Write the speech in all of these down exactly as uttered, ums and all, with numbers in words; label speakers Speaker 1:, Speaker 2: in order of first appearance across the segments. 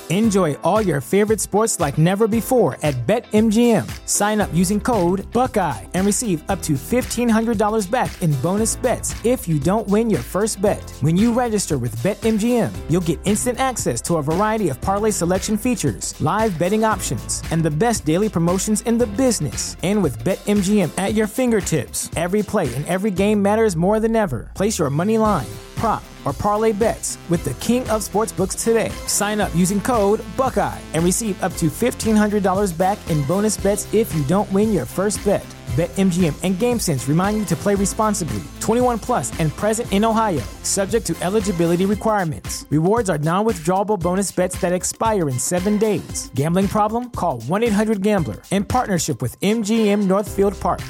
Speaker 1: Enjoy all your favorite sports like never before at BetMGM. Sign up using code Buckeye and receive up to fifteen hundred dollars back in bonus bets if you don't win your first bet. When you register with BetMGM, you'll get instant access to a variety of parlay selection features, live betting options, and the best daily promotions in the business. And with BetMGM at your fingertips, every play and every game matters more than ever. Place your money line, prop, or parlay bets with the king of sportsbooks today. Sign up using code Buckeye and receive up to fifteen hundred dollars back in bonus bets if you don't win your first bet. BetMGM and GameSense remind you to play responsibly. twenty-one plus and present in Ohio, subject to eligibility requirements. Rewards are non-withdrawable bonus bets that expire in seven days. Gambling problem? Call one eight hundred gambler in partnership with M G M Northfield Park.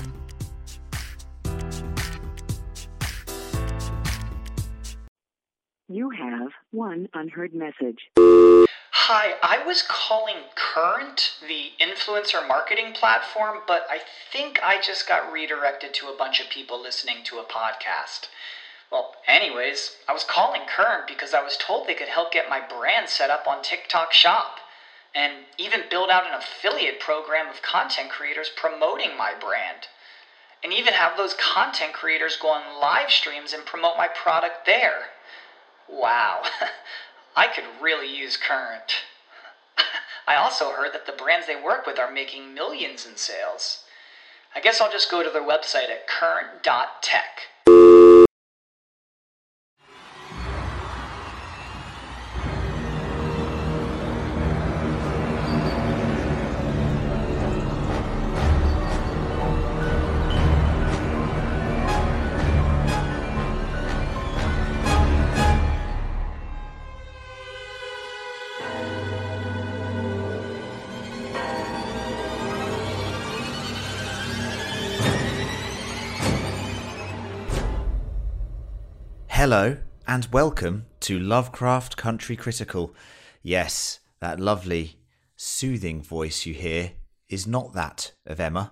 Speaker 2: You have one unheard message.
Speaker 3: Hi, I was calling Current, the influencer marketing platform, but I think I just got redirected to a bunch of people listening to a podcast. Well, anyways, I was calling Current because I was told they could help get my brand set up on TikTok Shop, and even build out an affiliate program of content creators promoting my brand, and even have those content creators go on live streams and promote my product there. Wow, I could really use Current. I also heard that the brands they work with are making millions in sales. I guess I'll just go to their website at current dot tech.
Speaker 4: Hello and welcome to Lovecraft Country Critical. Yes, that lovely, soothing voice you hear is not that of Emma.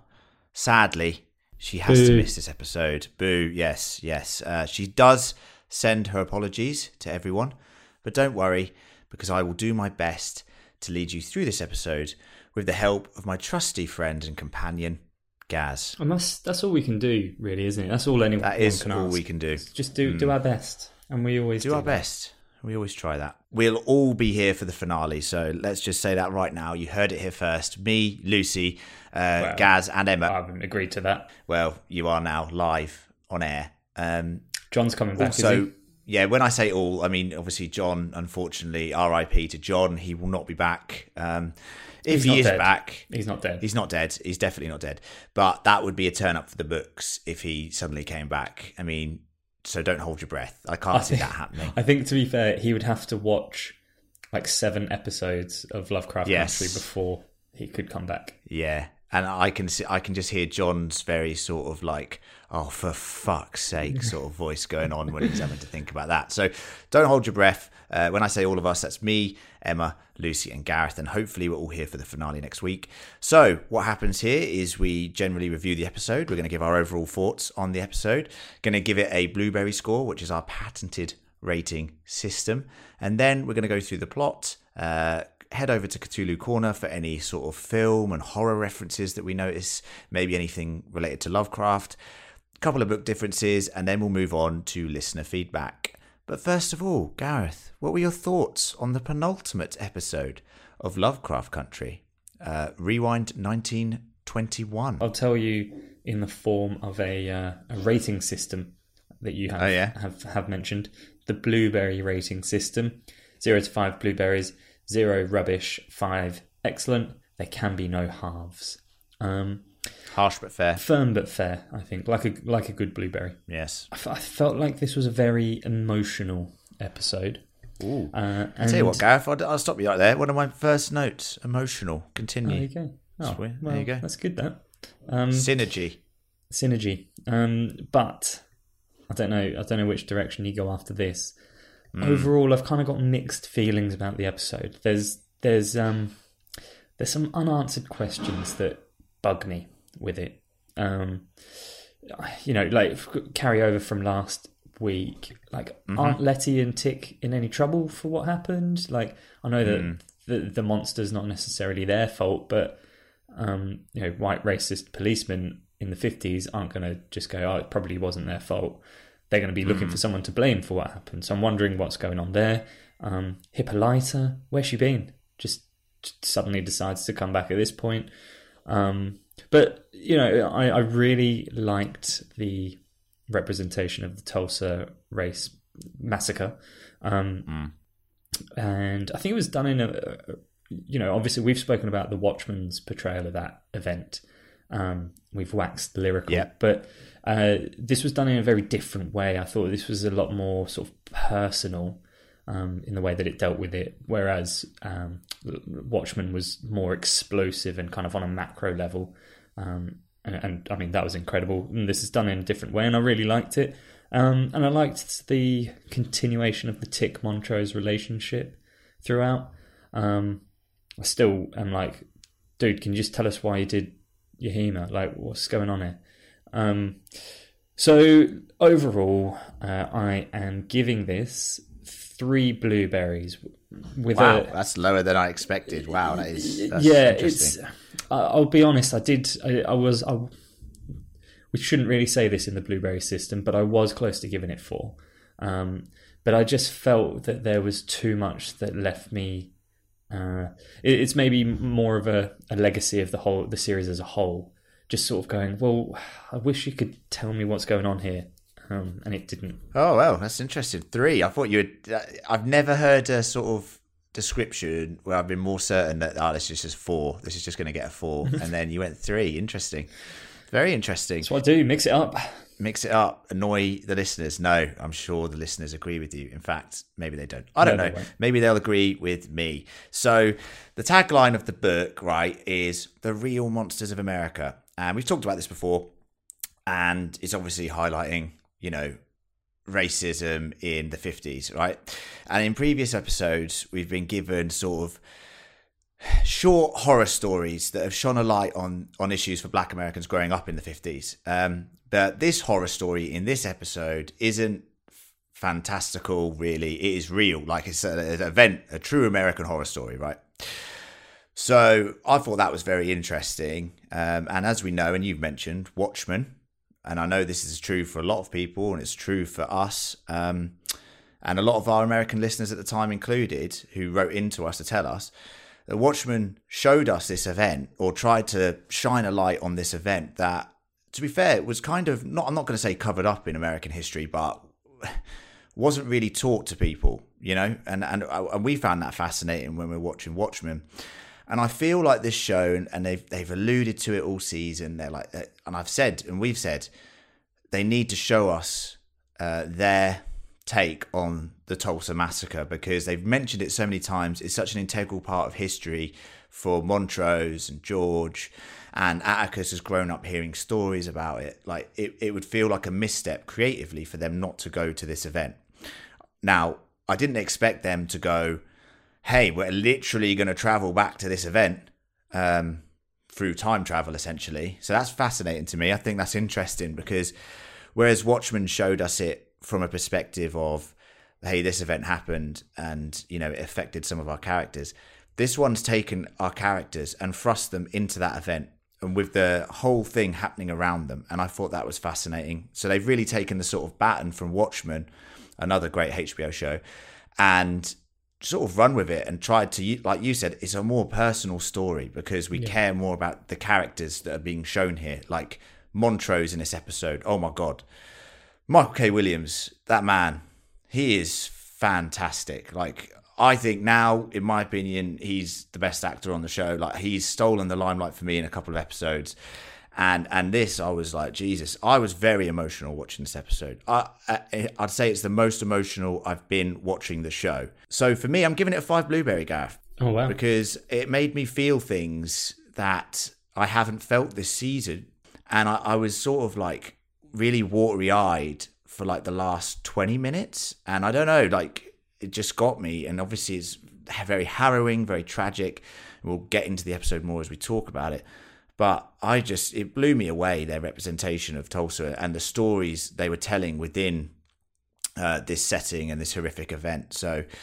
Speaker 4: Sadly, she has Boo. to miss this episode. Boo, yes, yes. Uh, she does send her apologies to everyone, but don't worry, because I will do my best to lead you through this episode with the help of my trusty friend and companion, Gaz.
Speaker 5: And that's that's all we can do, really, isn't it? That's all anyone
Speaker 4: that is
Speaker 5: can
Speaker 4: all
Speaker 5: ask.
Speaker 4: we can do.
Speaker 5: Just do mm. do our best, and we always do,
Speaker 4: do our
Speaker 5: that.
Speaker 4: best. We always try that. We'll all be here for the finale, so let's just say that right now. You heard it here first. Me, Lucy, uh,
Speaker 5: well,
Speaker 4: Gaz, and Emma.
Speaker 5: I haven't agreed to that.
Speaker 4: Well, you are now live on air. Um,
Speaker 5: John's coming back.
Speaker 4: Also,
Speaker 5: is he?
Speaker 4: yeah. When I say all, I mean obviously John. Unfortunately, R I P to John. He will not be back. Um, If
Speaker 5: he's
Speaker 4: he is
Speaker 5: dead.
Speaker 4: back...
Speaker 5: He's not dead.
Speaker 4: He's not dead. He's definitely not dead. But that would be a turn up for the books if he suddenly came back. I mean, so don't hold your breath. I can't I see
Speaker 5: think,
Speaker 4: that happening.
Speaker 5: I think, to be fair, he would have to watch like seven episodes of Lovecraft
Speaker 4: yes.
Speaker 5: Country before he could come back.
Speaker 4: Yeah. And I can see, I can just hear John's very sort of like, oh, for fuck's sake sort of voice going on when he's having to think about that. So don't hold your breath. Uh, when I say all of us, that's me, Emma, Lucy and Gareth, and hopefully we're all here for the finale next week. So what happens here is we generally review the episode. We're going to give our overall thoughts on the episode, going to give it a Blueberry score, which is our patented rating system. And then we're going to go through the plot, uh, head over to Cthulhu Corner for any sort of film and horror references that we notice, maybe anything related to Lovecraft, a couple of book differences, and then we'll move on to listener feedback. But first of all, Gareth, what were your thoughts on the penultimate episode of Lovecraft Country? Uh, Rewind nineteen twenty-one.
Speaker 5: I'll tell you in the form of a uh, a rating system that you have,
Speaker 4: oh, yeah?
Speaker 5: have have mentioned. The Blueberry rating system. Zero to five blueberries, zero rubbish, five excellent. There can be no halves. Um,
Speaker 4: Harsh but fair.
Speaker 5: Firm but fair, I think. Like a like a good blueberry.
Speaker 4: Yes.
Speaker 5: I, f- I felt like this was a very emotional episode.
Speaker 4: Ooh.
Speaker 5: Uh,
Speaker 4: I'll tell you what, Gareth, I'll, I'll stop you right there. One of my first notes, emotional. Continue.
Speaker 5: There you go. Oh,
Speaker 4: Sweet.
Speaker 5: well,
Speaker 4: there you go.
Speaker 5: That's good, that. Um,
Speaker 4: Synergy.
Speaker 5: Synergy. Um, but I don't know. I don't know which direction you go after this. Mm. Overall, I've kind of got mixed feelings about the episode. There's there's um there's some unanswered questions that bug me with it. Um, you know, like carry over from last week. Like, mm-hmm. aren't Letty and Tick in any trouble for what happened? Like, I know that mm. the the monster's not necessarily their fault, but um, you know, white racist policemen in the fifties aren't going to just go, oh, it probably wasn't their fault. They're going to be looking mm. for someone to blame for what happened. So I'm wondering what's going on there. Um, Hippolyta, where's she been? Just, just suddenly decides to come back at this point. Um, but, you know, I, I really liked the representation of the Tulsa race massacre. Um, mm. And I think it was done in a, you know, obviously we've spoken about the Watchmen's portrayal of that event. Um, we've waxed lyrical,
Speaker 4: yeah.
Speaker 5: but uh, this was done in a very different way. I thought this was a lot more sort of personal um, in the way that it dealt with it, whereas um, Watchmen was more explosive and kind of on a macro level. Um, and, and I mean, that was incredible. And this is done in a different way, and I really liked it. Um, and I liked the continuation of the Tick Montrose relationship throughout. Um, I still am like, dude, can you just tell us why you did Yahima? Like, what's going on here? Um, so overall, uh, I am giving this three blueberries. With
Speaker 4: wow,
Speaker 5: a,
Speaker 4: that's lower than I expected. Wow, that is that's
Speaker 5: yeah.
Speaker 4: interesting.
Speaker 5: It's. I'll be honest. I did. I, I was. I, we shouldn't really say this in the blueberry system, but I was close to giving it four. Um, but I just felt that there was too much that left me. Uh, it, it's maybe more of a, a legacy of the whole the series as a whole. Just sort of going, well, I wish you could tell me what's going on here, um, and it didn't.
Speaker 4: Oh well, that's interesting. Three. I thought you would. Uh, I've never heard a sort of description where I've been more certain that oh, this is just four. This is just going to get a four, and then you went three. Interesting. Very interesting.
Speaker 5: That's what I do. Mix it up.
Speaker 4: Mix it up. Annoy the listeners. No, I'm sure the listeners agree with you. In fact, maybe they don't. I don't no, know. Maybe they'll agree with me. So the tagline of the book, right, is The Real Monsters of America. And we've talked about this before. And it's obviously highlighting, you know, racism in the fifties, right? And in previous episodes, we've been given sort of short horror stories that have shone a light on on issues for Black Americans growing up in the fifties. Um, but this horror story in this episode isn't fantastical, really. It is real. Like it's a, an event, a true American horror story, right? So I thought that was very interesting. Um, and as we know, and you've mentioned, Watchmen, and I know this is true for a lot of people, and it's true for us, um, and a lot of our American listeners at the time included, who wrote into us to tell us, the Watchmen showed us this event, or tried to shine a light on this event that, to be fair, was kind of, not, I'm not going to say covered up in American history, but wasn't really taught to people, you know, and, and, and we found that fascinating when we were watching Watchmen. And I feel like this show, and, and they've, they've alluded to it all season, they're like, and I've said, and we've said, they need to show us uh, their take on the Tulsa massacre, because they've mentioned it so many times. It's such an integral part of history for Montrose and George, and Atticus has grown up hearing stories about it. Like it, it would feel like a misstep creatively for them not to go to this event. Now, I didn't expect them to go, hey, we're literally going to travel back to this event um, through time travel, essentially. So that's fascinating to me. I think that's interesting, because whereas Watchmen showed us it from a perspective of, hey, this event happened and, you know, it affected some of our characters, this one's taken our characters and thrust them into that event, and with the whole thing happening around them. And I thought that was fascinating. So they've really taken the sort of baton from Watchmen, another great H B O show, and sort of run with it and tried to, like you said, it's a more personal story, because we yeah. care more about the characters that are being shown here. Like Montrose in this episode, oh my God. Michael K. Williams, that man, he is fantastic. Like, I think now, in my opinion, he's the best actor on the show. Like, he's stolen the limelight for me in a couple of episodes. And and this, I was like, Jesus, I was very emotional watching this episode. I, I, I'd say it's the most emotional I've been watching the show. So for me, I'm giving it a five blueberry, Gareth.
Speaker 5: Oh, wow.
Speaker 4: Because it made me feel things that I haven't felt this season. And I, I was sort of like, really watery-eyed for like the last twenty minutes, and I don't know, like it just got me. And obviously it's very harrowing, very tragic, and we'll get into the episode more as we talk about it, but I just, it blew me away, their representation of Tulsa and the stories they were telling within uh, this setting and this horrific event. So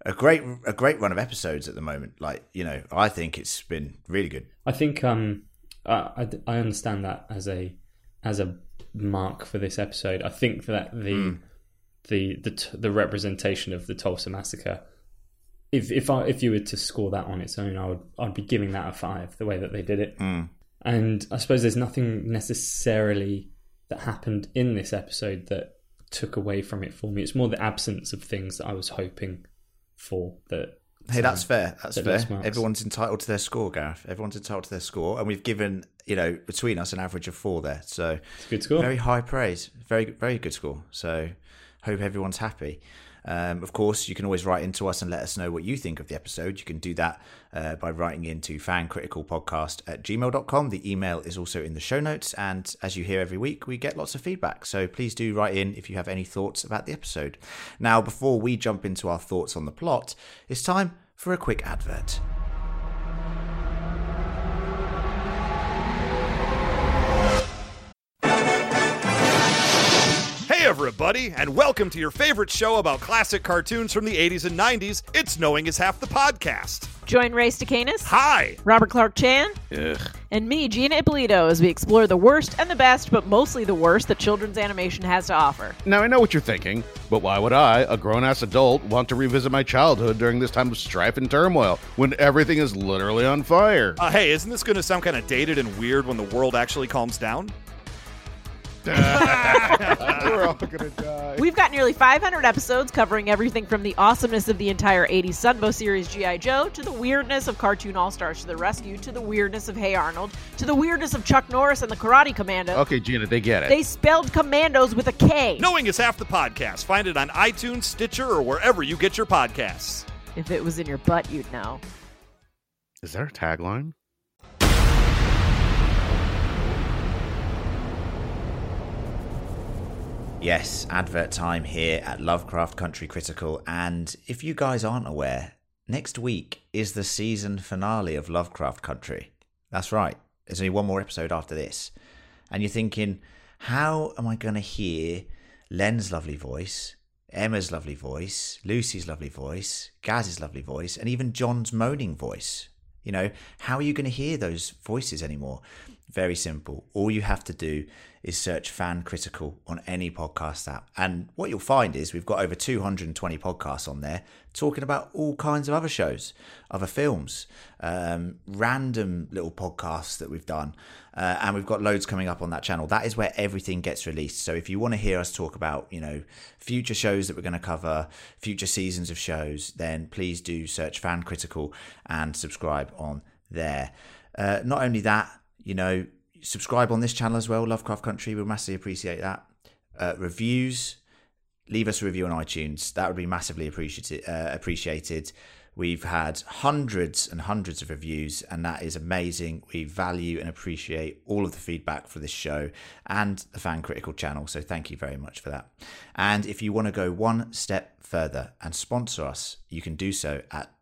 Speaker 4: a great a great run of episodes at the moment. Like, you know, I think it's been really good.
Speaker 5: I think um, I, I understand that as a as a mark for this episode. I think that the mm. the the the representation of the Tulsa Massacre, if if I if you were to score that on its own, I would I'd be giving that a five. The way that they did it,
Speaker 4: mm.
Speaker 5: and I suppose there's nothing necessarily that happened in this episode that took away from it for me. It's more the absence of things that I was hoping for. That
Speaker 4: hey, that's um, fair. That's
Speaker 5: that
Speaker 4: fair. Everyone's entitled to their score, Gareth. Everyone's entitled to their score, and we've given, you know, between us an average of four there. So
Speaker 5: it's a good score.
Speaker 4: Very high praise. Very very good score. So hope everyone's happy. Um, of course, you can always write into us and let us know what you think of the episode. You can do that uh, by writing into fancriticalpodcast at gmail dot com. The email is also in the show notes. And as you hear every week, we get lots of feedback. So please do write in if you have any thoughts about the episode. Now, before we jump into our thoughts on the plot, it's time for a quick advert.
Speaker 6: Hey everybody, and welcome to your favorite show about classic cartoons from the eighties and nineties. It's Knowing Is Half the Podcast.
Speaker 7: Join Ray Stacanis.
Speaker 6: Hi.
Speaker 7: Robert Clark Chan.
Speaker 6: Ugh.
Speaker 7: And me, Gina Ippolito, as we explore the worst and the best, but mostly the worst that children's animation has to offer.
Speaker 8: Now, I know what you're thinking, but why would I, a grown-ass adult, want to revisit my childhood during this time of strife and turmoil, when everything is literally on fire?
Speaker 6: Uh, hey, isn't this going to sound kind of dated and weird when the world actually calms down?
Speaker 8: We're all gonna die.
Speaker 7: We've got nearly five hundred episodes covering everything from the awesomeness of the entire eighties Sunbow series G I. Joe, to the weirdness of Cartoon All-Stars to the Rescue, to the weirdness of Hey Arnold, to the weirdness of Chuck Norris and the Karate Commando.
Speaker 8: Okay, Gina, they get it.
Speaker 7: They spelled commandos with a K.
Speaker 6: Knowing Is Half the Podcast. Find it on iTunes, Stitcher, or wherever you get your podcasts.
Speaker 7: If it was in your butt, you'd know.
Speaker 8: Is there a tagline?
Speaker 4: Yes, advert time here at Lovecraft Country Critical, and if you guys aren't aware, next week is the season finale of Lovecraft Country. That's right, there's only one more episode after this. And you're thinking, how am I going to hear Len's lovely voice, Emma's lovely voice, Lucy's lovely voice, Gaz's lovely voice, and even John's moaning voice? You know, how are you going to hear those voices anymore? Very simple. All you have to do is search Fan Critical on any podcast app. And what you'll find is we've got over two hundred twenty podcasts on there talking about all kinds of other shows, other films, um, random little podcasts that we've done. Uh, and we've got loads coming up on that channel. That is where everything gets released. So if you want to hear us talk about, you know, future shows that we're going to cover, future seasons of shows, then please do search Fan Critical and subscribe on there. Uh, not only that, you know, subscribe on this channel as well, Lovecraft Country. We'll massively appreciate that. Uh, reviews, leave us a review on iTunes. That would be massively appreciated. Uh, appreciated. We've had hundreds and hundreds of reviews, and that is amazing. We value and appreciate all of the feedback for this show and the Fan Critical channel, so thank you very much for that. And if you want to go one step further and sponsor us, you can do so at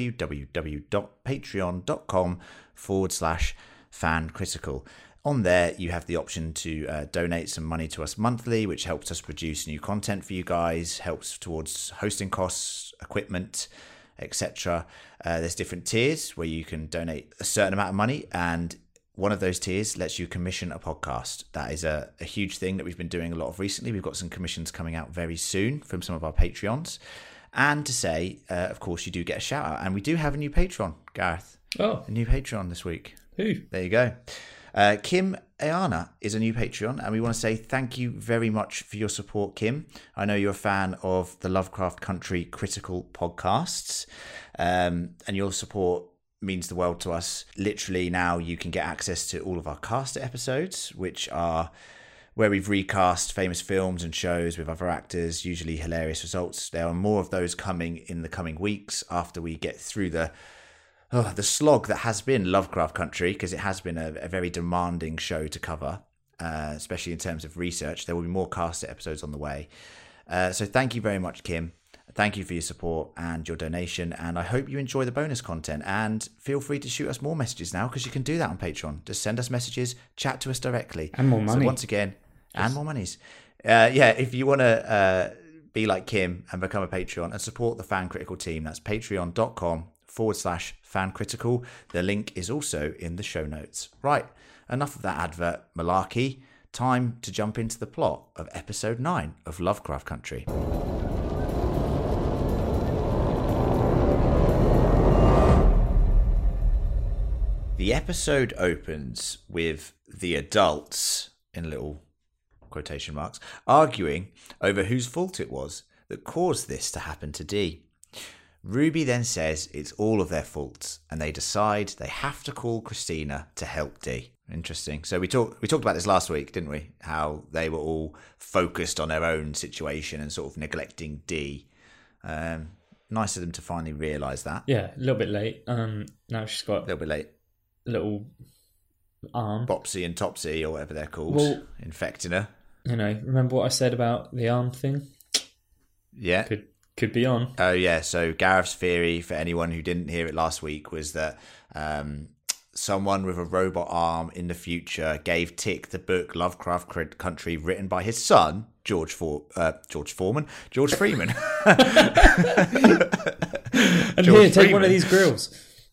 Speaker 4: www.patreon.com forward slash Fan Critical. On there, you have the option to uh, donate some money to us monthly, which helps us produce new content for you guys, helps towards hosting costs, equipment, et cetera. Uh, there's different tiers where you can donate a certain amount of money, and one of those tiers lets you commission a podcast. That is a, a huge thing that we've been doing a lot of recently. We've got some commissions coming out very soon from some of our Patreons. And to say, uh, of course, you do get a shout out. And we do have a new Patreon, Gareth.
Speaker 5: Oh.
Speaker 4: A new Patreon this week.
Speaker 5: Who?
Speaker 4: There you go. Uh, Kim Ayana is a new Patreon, and we want to say thank you very much for your support, Kim. I know you're a fan of the Lovecraft Country Critical podcasts, um, and your support means the world to us. Literally now you can get access to all of our cast episodes, which are where we've recast famous films and shows with other actors, usually hilarious results. There are more of those coming in the coming weeks after we get through the Oh, the slog that has been Lovecraft Country, because it has been a, a very demanding show to cover, uh, especially in terms of research. There will be more cast episodes on the way. Uh, so thank you very much, Kim. Thank you for your support and your donation, and I hope you enjoy the bonus content. And feel free to shoot us more messages now, because you can do that on Patreon. Just send us messages, chat to us directly.
Speaker 5: And more money.
Speaker 4: So once again, yes. And more monies. Uh, yeah, if you want to... Uh, be like Kim and become a Patreon and support the Fan Critical team. That's patreon.com forward slash fan critical. The link is also in the show notes. Right, enough of that advert malarkey. Time to jump into the plot of episode nine of Lovecraft Country. The episode opens with the adults, in little quotation marks, arguing over whose fault it was that caused this to happen to Dee. Ruby then says it's all of their faults, and they decide they have to call Christina to help Dee. Interesting. So we talked we talked about this last week, didn't we? How they were all focused on their own situation and sort of neglecting Dee. Um, nice of them to finally realise that.
Speaker 5: Yeah, a little bit late. Um, now she's got
Speaker 4: A little bit late.
Speaker 5: little arm.
Speaker 4: Bopsy and Topsy, or whatever they're called,
Speaker 5: Well,
Speaker 4: infecting her.
Speaker 5: You know, remember what I said about the arm thing?
Speaker 4: Yeah.
Speaker 5: Could could be on.
Speaker 4: Oh, yeah. So Gareth's theory, for anyone who didn't hear it last week, was that um, someone with a robot arm in the future gave Tick the book Lovecraft Country, written by his son, George For- uh, George Foreman, George Freeman.
Speaker 5: And
Speaker 4: George
Speaker 5: here, take
Speaker 4: Freeman.
Speaker 5: one of these grills.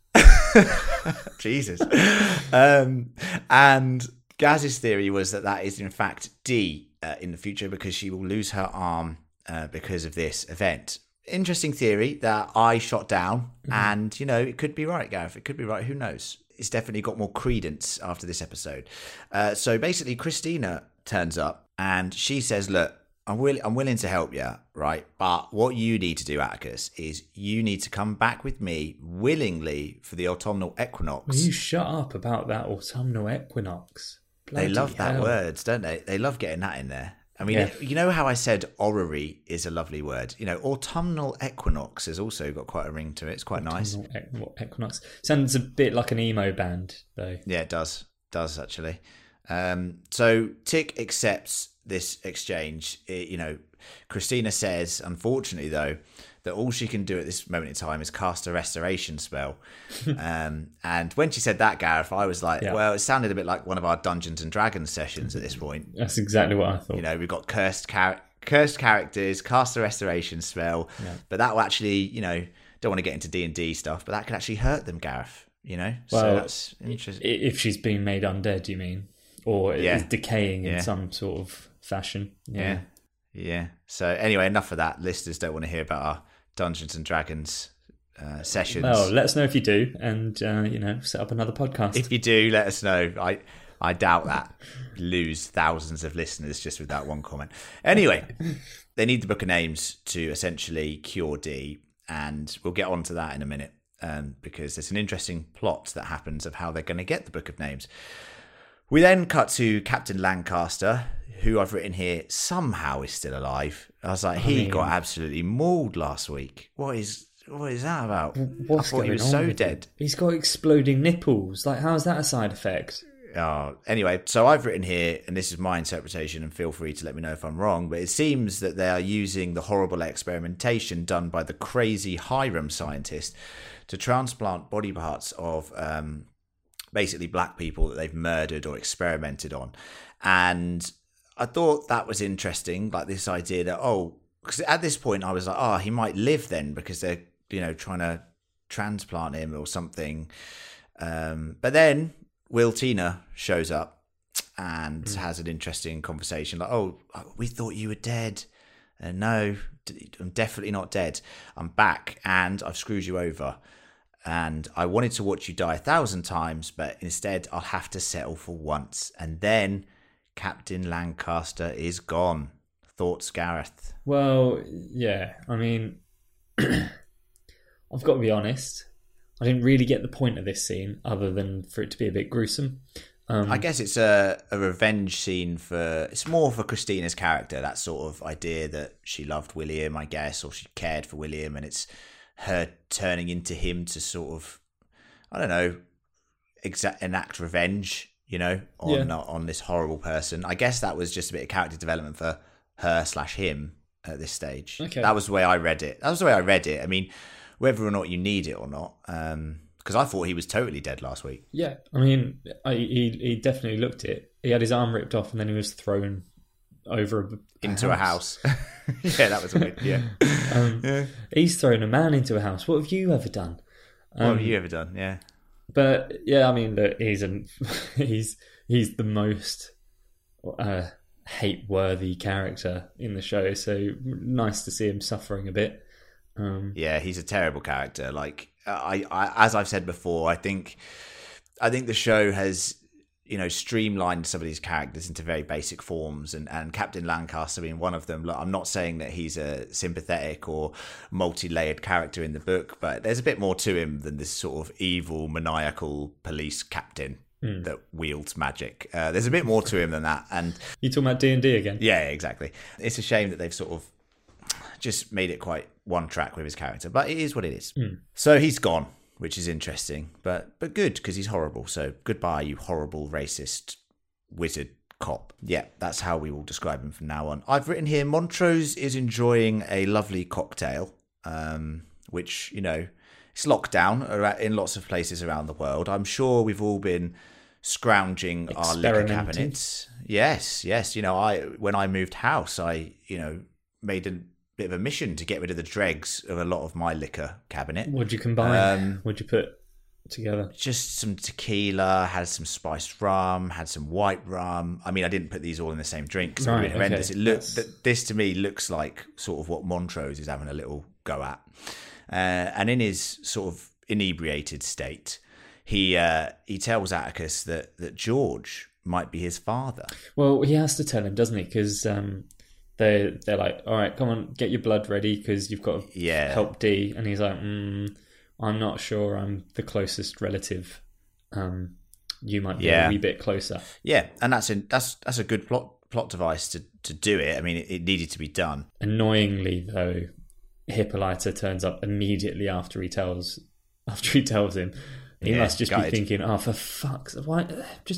Speaker 4: Jesus. Um, and Gaz's theory was that that is in fact Dee uh, in the future, because she will lose her arm uh, because of this event. Interesting theory that I shot down, mm-hmm. and you know, it could be right, Gareth. It could be right. Who knows? It's definitely got more credence after this episode. Uh, so basically, Christina turns up and she says, "Look, I'm will I'm willing to help you, right? But what you need to do, Atticus, is you need to come back with me willingly for the autumnal equinox."
Speaker 5: Will you shut up about that autumnal equinox? Bloody
Speaker 4: They love that
Speaker 5: hell.
Speaker 4: words, don't they? They love getting that in there. I mean,
Speaker 5: Yeah.
Speaker 4: you know how I said orrery is a lovely word? You know, autumnal equinox has also got quite a ring to it. It's quite nice.
Speaker 5: Autumnal equ- what, equinox sounds a bit like an emo band, though.
Speaker 4: Yeah, it does. Does, actually. Um, so Tick accepts this exchange. It, you know, Christina says, unfortunately, though, that all she can do at this moment in time is cast a restoration spell. um, and when she said that, Gareth, I was like,
Speaker 5: Yeah.
Speaker 4: well, it sounded a bit like one of our Dungeons and Dragons sessions at this point.
Speaker 5: That's exactly what I thought.
Speaker 4: You know, we've got cursed char- cursed characters, cast a restoration spell,
Speaker 5: Yeah.
Speaker 4: but that will actually, you know, don't want to get into D and D stuff, but that could actually hurt them, Gareth, you know? so
Speaker 5: Well,
Speaker 4: that's interesting.
Speaker 5: I- If she's being made undead, you mean? Or
Speaker 4: Yeah.
Speaker 5: is decaying in
Speaker 4: Yeah.
Speaker 5: some sort of fashion.
Speaker 4: Yeah. Yeah. So anyway, enough of that. Listeners don't want to hear about our Dungeons and Dragons uh, sessions.
Speaker 5: Well, let us know if you do, and, uh, you know, set up another podcast.
Speaker 4: If you do, let us know. I I doubt that. Lose thousands of listeners just with that one comment. Anyway, they need the Book of Names to essentially cure Dee, and we'll get on to that in a minute, um, because there's an interesting plot that happens of how they're going to get the Book of Names. We then cut to Captain Lancaster, who I've written here somehow is still alive. I was like,
Speaker 5: I
Speaker 4: he
Speaker 5: mean-
Speaker 4: got absolutely mauled last week. What is what is that about?
Speaker 5: What's
Speaker 4: I thought
Speaker 5: going
Speaker 4: he was
Speaker 5: on
Speaker 4: so
Speaker 5: with
Speaker 4: dead.
Speaker 5: him? He's got exploding nipples. Like, how's that a side effect?
Speaker 4: Oh, anyway, so I've written here, and this is my interpretation, and feel free to let me know if I'm wrong, but it seems that they are using the horrible experimentation done by the crazy Hiram scientist to transplant body parts of um, basically black people that they've murdered or experimented on. And I thought that was interesting, like this idea that, oh, because at this point I was like, oh, he might live then because they're, you know, trying to transplant him or something. Um, but then Will Tina shows up and mm. has an interesting conversation like, oh, we thought you were dead. And no, I'm definitely not dead. I'm back and I've screwed you over. And I wanted to watch you die a thousand times, but instead I'll have to settle for once. And then Captain Lancaster is gone. Thoughts, Gareth?
Speaker 5: Well, yeah. I mean, I've got to be honest. I didn't really get the point of this scene other than for it to be a bit gruesome. Um,
Speaker 4: I guess it's a, a revenge scene for... It's more for Christina's character, that sort of idea that she loved William, I guess, or she cared for William, and it's her turning into him to sort of, I don't know, exa- enact revenge, you know, on
Speaker 5: Yeah.
Speaker 4: uh, on this horrible person. I guess that was just a bit of character development for her slash him at this stage.
Speaker 5: Okay.
Speaker 4: That was the way I read it. That was the way I read it. I mean, whether or not you need it or not, um, because I thought he was totally dead last week.
Speaker 5: Yeah, I mean, I, he he definitely looked it. He had his arm ripped off and then he was thrown over a, a
Speaker 4: into
Speaker 5: house.
Speaker 4: a house. Yeah, that was a bit, yeah.
Speaker 5: um,
Speaker 4: yeah.
Speaker 5: He's thrown a man into a house. What have you ever done?
Speaker 4: What
Speaker 5: Um,
Speaker 4: have you ever done? Yeah.
Speaker 5: But yeah, I mean, look, he's an, he's he's the most uh, hate-worthy character in the show. So nice to see him suffering a bit. Um,
Speaker 4: Yeah, he's a terrible character. Like I, I, as I've said before, I think, I think the show has, you know, streamlined some of these characters into very basic forms, and, and Captain Lancaster being one of them. Look, I'm not saying that he's a sympathetic or multi-layered character in the book, but there's a bit more to him than this sort of evil, maniacal police captain mm. that wields magic. Uh, there's a bit more to him than that. And
Speaker 5: you talking about D and D again?
Speaker 4: Yeah, exactly. It's a shame that they've sort of just made it quite one track with his character, but it is what it is.
Speaker 5: Mm.
Speaker 4: So he's gone, which is interesting, but but good, because he's horrible. So goodbye, you horrible, racist, wizard cop. Yeah, that's how we will describe him from now on. I've written here, Montrose is enjoying a lovely cocktail, um, which, you know, it's locked down in lots of places around the world. I'm sure we've all been scrounging our liquor cabinets. Yes, yes. You know, I when I moved house, I, you know, made a bit of a mission to get rid of the dregs of a lot of my liquor cabinet.
Speaker 5: What'd you combine? Um, What'd you put together?
Speaker 4: Just some tequila, had some spiced rum, had some white rum. I mean, I didn't put these all in the same drink because it would be horrendous.
Speaker 5: Okay.
Speaker 4: It look, th- this to me looks like sort of what Montrose is having a little go at. Uh, and in his sort of inebriated state, he uh, he tells Atticus that, that George might be his father.
Speaker 5: Well, he has to tell him, doesn't he? Because um, they they're like, all right, come on, get your blood ready because you've got to
Speaker 4: yeah.
Speaker 5: help Dee. And he's like, mm, I'm not sure I'm the closest relative. Um, you might be
Speaker 4: yeah.
Speaker 5: a wee bit closer.
Speaker 4: Yeah, and that's a, that's that's a good plot plot device to, to do it. I mean, it, it needed to be done.
Speaker 5: Annoyingly, though, Hippolyta turns up immediately after he tells after he tells him. He
Speaker 4: yeah,
Speaker 5: must just
Speaker 4: gutted.
Speaker 5: be thinking, oh, for fuck's why just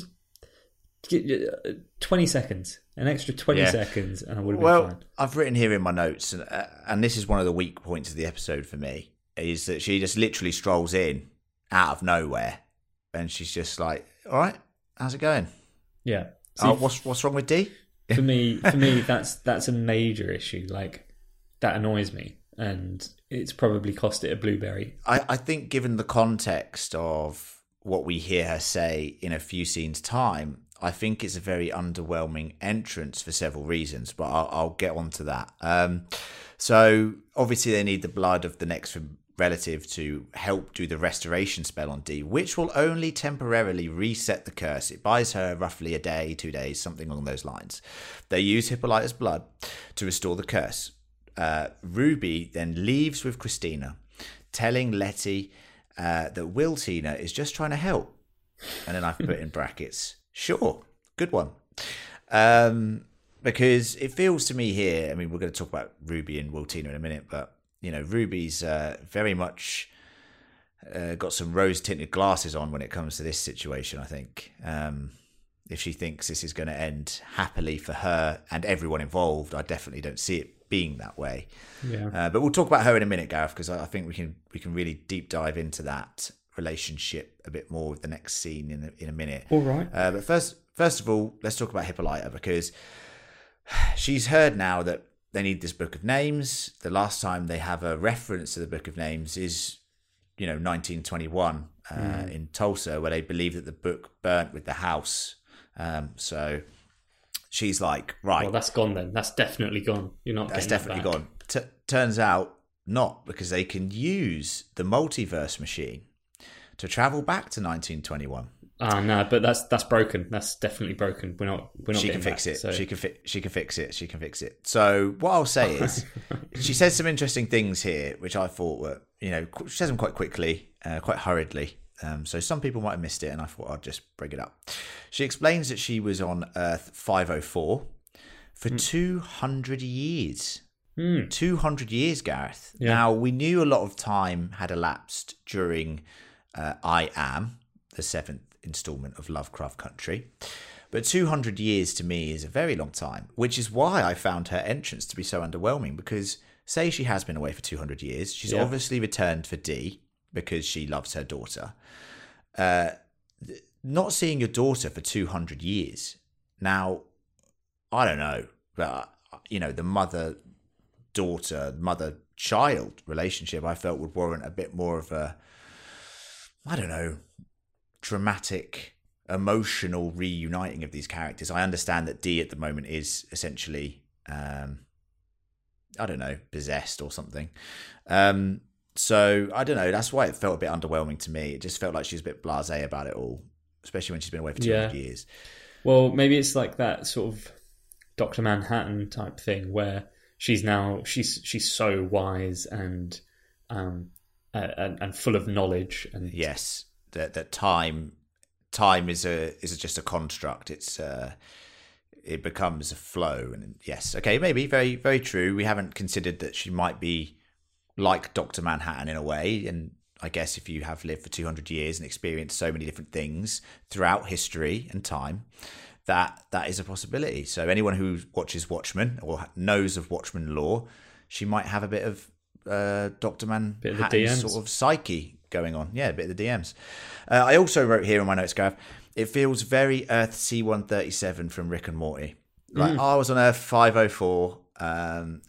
Speaker 5: twenty seconds, an extra twenty yeah. seconds, and I would have been
Speaker 4: well,
Speaker 5: fine.
Speaker 4: I've written here in my notes, and, uh, and this is one of the weak points of the episode for me, is that she just literally strolls in out of nowhere, and she's just like, "All right, how's it going?
Speaker 5: Yeah.
Speaker 4: See, oh, what's what's wrong with Dee?"
Speaker 5: For me, for me, that's that's a major issue. Like that annoys me, and it's probably cost it a blueberry.
Speaker 4: I, I think, given the context of what we hear her say in a few scenes' time, I think it's a very underwhelming entrance for several reasons, but I'll, I'll get on to that. Um, so, obviously, they need the blood of the next relative to help do the restoration spell on Dee, which will only temporarily reset the curse. It buys her roughly a day, two days, something along those lines. They use Hippolyta's blood to restore the curse. Uh, Ruby then leaves with Christina, telling Letty uh, that Will Tina is just trying to help. And then I've put in brackets, sure, good one. Um, because it feels to me here, I mean, we're going to talk about Ruby and Will Tina in a minute, but, you know, Ruby's uh, very much uh, got some rose-tinted glasses on when it comes to this situation, I think. Um, if she thinks this is going to end happily for her and everyone involved, I definitely don't see it being that way.
Speaker 5: Yeah.
Speaker 4: Uh, but we'll talk about her in a minute, Gareth, because I think we can we can really deep dive into that relationship a bit more with the next scene in a, in a minute.
Speaker 5: All right.
Speaker 4: Uh, but first, first of all, let's talk about Hippolyta, because she's heard now that they need this book of names. The last time they have a reference to the book of names is, you know, nineteen twenty-one uh, mm. in Tulsa, where they believe that the book burnt with the house. Um, so she's like, right.
Speaker 5: Well, that's gone then. That's definitely gone. You're not
Speaker 4: That's
Speaker 5: getting
Speaker 4: definitely
Speaker 5: that back.
Speaker 4: gone. T- turns out not, because they can use the multiverse machine to travel back to nineteen twenty-one.
Speaker 5: Ah, no, but that's that's broken. That's definitely broken. We're not. We're not.
Speaker 4: She can
Speaker 5: getting
Speaker 4: fix
Speaker 5: back,
Speaker 4: it.
Speaker 5: so.
Speaker 4: She can fi- She can fix it. She can fix it. So what I'll say is, she says some interesting things here, which I thought were, you know, she says them quite quickly, uh, quite hurriedly. Um, so some people might have missed it, and I thought I'd just bring it up. She explains that she was on Earth five oh four for mm. two hundred years.
Speaker 5: Mm.
Speaker 4: two hundred years, Gareth.
Speaker 5: Yeah.
Speaker 4: Now, we knew a lot of time had elapsed during uh, I Am, the seventh installment of Lovecraft Country. But two hundred years to me is a very long time, which is why I found her entrance to be so underwhelming, because say she has been away for two hundred years. She's yeah. obviously returned for Dee because she loves her daughter. Uh, not seeing your daughter for two hundred years. Now, I don't know, but you know, the mother daughter, mother child relationship, I felt would warrant a bit more of a, I don't know, dramatic, emotional reuniting of these characters. I understand that Dee at the moment is essentially, um, I don't know, possessed or something. Um, so I don't know. That's why it felt a bit underwhelming to me. It just felt like she was a bit blasé about it all, especially when she's been away for two hundred
Speaker 5: yeah.
Speaker 4: years.
Speaker 5: Well, maybe it's like that sort of Doctor Manhattan type thing where she's now she's she's so wise and um uh, and, and full of knowledge. And
Speaker 4: yes, that that time time is a is just a construct. It's uh, it becomes a flow. And yes, okay, maybe very very true. We haven't considered that she might be like Doctor Manhattan in a way, and I guess if you have lived for two hundred years and experienced so many different things throughout history and time, that that is a possibility. So anyone who watches Watchmen or knows of Watchmen lore, she might have a bit of uh, Doctor Manhattan's sort of psyche going on. Yeah, a bit of the D Ms. Uh, I also wrote here in my notes, Gav, it feels very Earth C one thirty-seven from Rick and Morty. Like, mm. I was on Earth five oh four. Um,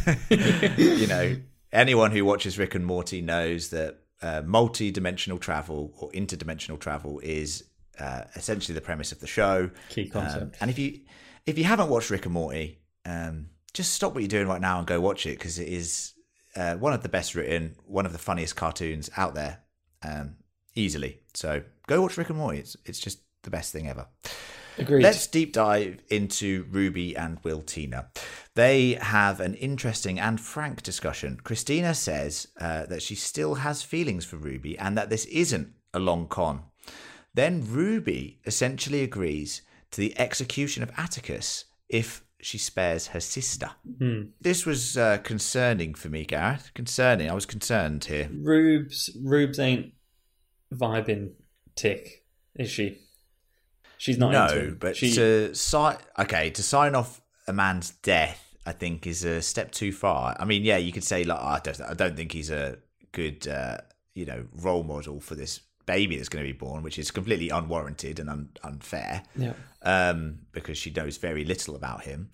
Speaker 4: you know, anyone who watches Rick and Morty knows that uh, multi-dimensional travel or interdimensional travel is uh, essentially the premise of the show.
Speaker 5: Key concept.
Speaker 4: Um, and if you if you haven't watched Rick and Morty, um, just stop what you're doing right now and go watch it, because it is uh, one of the best written, one of the funniest cartoons out there, um, easily. So go watch Rick and Morty. It's it's just the best thing ever.
Speaker 5: Agreed.
Speaker 4: Let's deep dive into Ruby and Wiltina. They have an interesting and frank discussion. Christina says uh, that she still has feelings for Ruby and that this isn't a long con. Then Ruby essentially agrees to the execution of Atticus if she spares her sister.
Speaker 5: Hmm.
Speaker 4: This was uh, concerning for me, Gareth. Concerning. I was concerned here.
Speaker 5: Rubes, Rubes ain't vibing tick, is she? She's not
Speaker 4: no,
Speaker 5: into it.
Speaker 4: but
Speaker 5: she...
Speaker 4: to sign okay to sign off a man's death, I think, is a step too far. I mean, yeah, you could say like, oh, I don't, I don't think he's a good, uh, you know, role model for this baby that's going to be born, which is completely unwarranted and un- unfair.
Speaker 5: Yeah.
Speaker 4: Um, because she knows very little about him.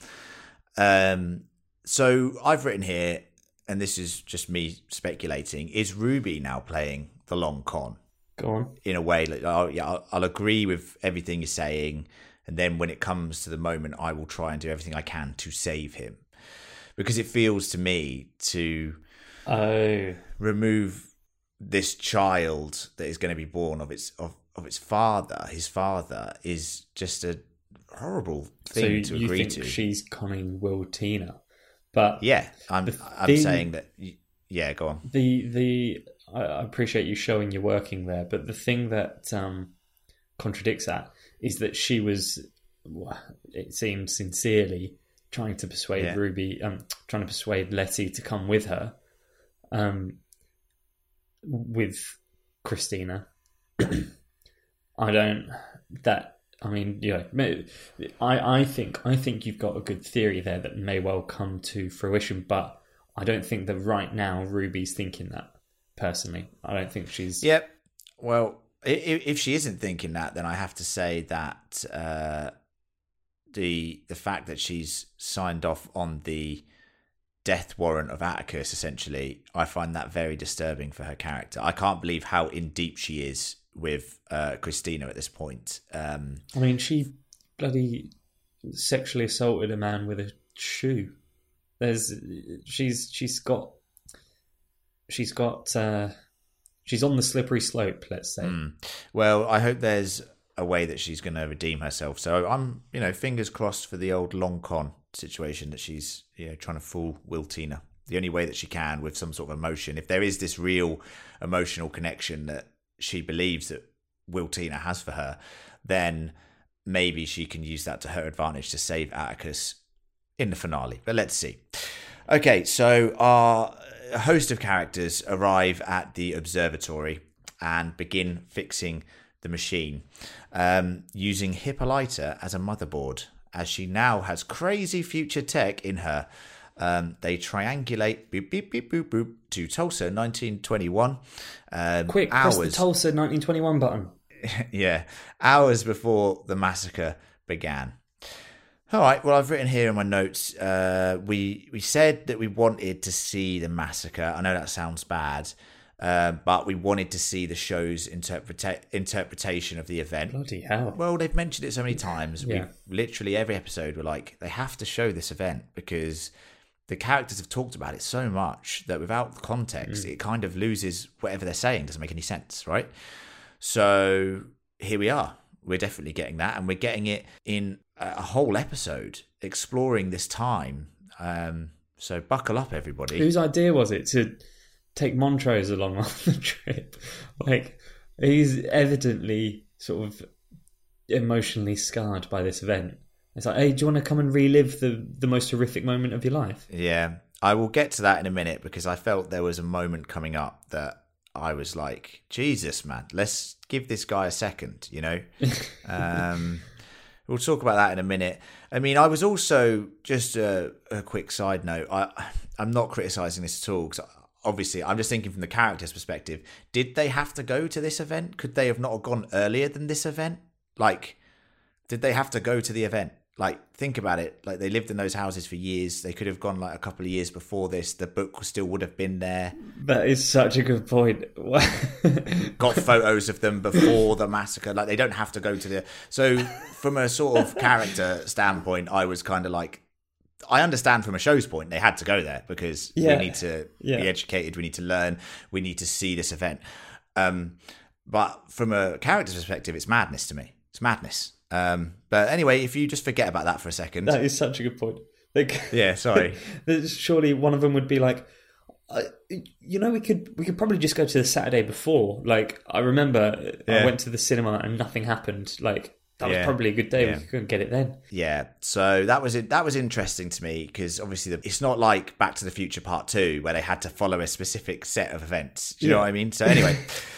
Speaker 4: Um, so I've written here, and this is just me speculating: is Ruby now playing the long con?
Speaker 5: Go on.
Speaker 4: In a way, like, oh, yeah, I'll, I'll agree with everything you're saying, and then when it comes to the moment, I will try and do everything I can to save him, because it feels to me to
Speaker 5: oh.
Speaker 4: remove this child that is going to be born of its of, of its father. His father is just a horrible thing
Speaker 5: so
Speaker 4: to
Speaker 5: you
Speaker 4: agree
Speaker 5: think
Speaker 4: to.
Speaker 5: She's conning Wiltina, but
Speaker 4: yeah, I'm I'm
Speaker 5: thing,
Speaker 4: saying that. Yeah, go on.
Speaker 5: The the. I appreciate you showing your working there, but the thing that um, contradicts that is that she was, it seems sincerely, trying to persuade
Speaker 4: yeah.
Speaker 5: Ruby, um, trying to persuade Letty to come with her, um, with Christina. I don't. That I mean, you know, I I think I think you've got a good theory there that may well come to fruition, but I don't think that right now Ruby's thinking that. Personally, I don't think she's.
Speaker 4: Yep. Well, if, if she isn't thinking that, then I have to say that uh, the the fact that she's signed off on the death warrant of Atticus, essentially, I find that very disturbing for her character. I can't believe how in deep she is with uh, Christina at this point. Um,
Speaker 5: I mean, she bloody sexually assaulted a man with a shoe. There's, she's she's got. She's got, uh, she's on the slippery slope, let's say.
Speaker 4: Mm. Well, I hope there's a way that she's going to redeem herself. So I'm, you know, fingers crossed for the old long con situation that she's, you know, trying to fool Wiltina. The only way that she can, with some sort of emotion, if there is this real emotional connection that she believes that Wiltina has for her, then maybe she can use that to her advantage to save Atticus in the finale. But let's see. Okay, so our a host of characters arrive at the observatory and begin fixing the machine, um, using Hippolyta as a motherboard, as she now has crazy future tech in her. Um, they triangulate boop, beep, beep, boop, boop, to Tulsa nineteen twenty-one. Um,
Speaker 5: Quick,
Speaker 4: hours,
Speaker 5: press the Tulsa nineteen twenty-one button.
Speaker 4: Yeah, hours before the massacre began. All right. Well, I've written here in my notes. Uh, we we said that we wanted to see the massacre. I know that sounds bad, uh, but we wanted to see the show's interpreta- interpretation of the event.
Speaker 5: Bloody hell!
Speaker 4: Well, they've mentioned it so many times.
Speaker 5: Yeah.
Speaker 4: We literally every episode we're like, they have to show this event because the characters have talked about it so much that without context, mm. it kind of loses whatever they're saying. Doesn't make any sense, right? So here we are. We're definitely getting that, and we're getting it in a whole episode exploring this time. Um, so buckle up, everybody.
Speaker 5: Whose idea was it to take Montrose along on the trip? Like, he's evidently sort of emotionally scarred by this event. It's like, hey, do you want to come and relive the, the most horrific moment of your life?
Speaker 4: Yeah, I will get to that in a minute because I felt there was a moment coming up that I was like, Jesus, man, let's give this guy a second, you know? um, we'll talk about that in a minute. I mean, I was also, just a, a quick side note, I, I'm not criticising this at all, because obviously I'm just thinking from the character's perspective. Did they have to go to this event? Could they have not gone earlier than this event? Like, did they have to go to the event? Like, think about it. Like, they lived in those houses for years. They could have gone like a couple of years before this. The book still would have been there.
Speaker 5: That is such a good point.
Speaker 4: Got photos of them before the massacre. Like, they don't have to go to the... So, from a sort of character standpoint, I was kind of like, I understand from a show's point, they had to go there because
Speaker 5: yeah.
Speaker 4: we need to
Speaker 5: yeah.
Speaker 4: be educated. We need to learn. We need to see this event. Um, but from a character's perspective, it's madness to me. It's madness. Um, but anyway, if you just forget about that for a second.
Speaker 5: That is such a good point. Like,
Speaker 4: yeah, sorry.
Speaker 5: Surely one of them would be like, uh, you know, we could we could probably just go to the Saturday before. Like, I remember yeah. I went to the cinema and nothing happened. Like, that was
Speaker 4: yeah.
Speaker 5: probably a good day.
Speaker 4: Yeah.
Speaker 5: We couldn't get it then.
Speaker 4: Yeah, so that was it. That was interesting to me because obviously the, it's not like Back to the Future Part Two where they had to follow a specific set of events. Do you yeah. know what I mean? So anyway.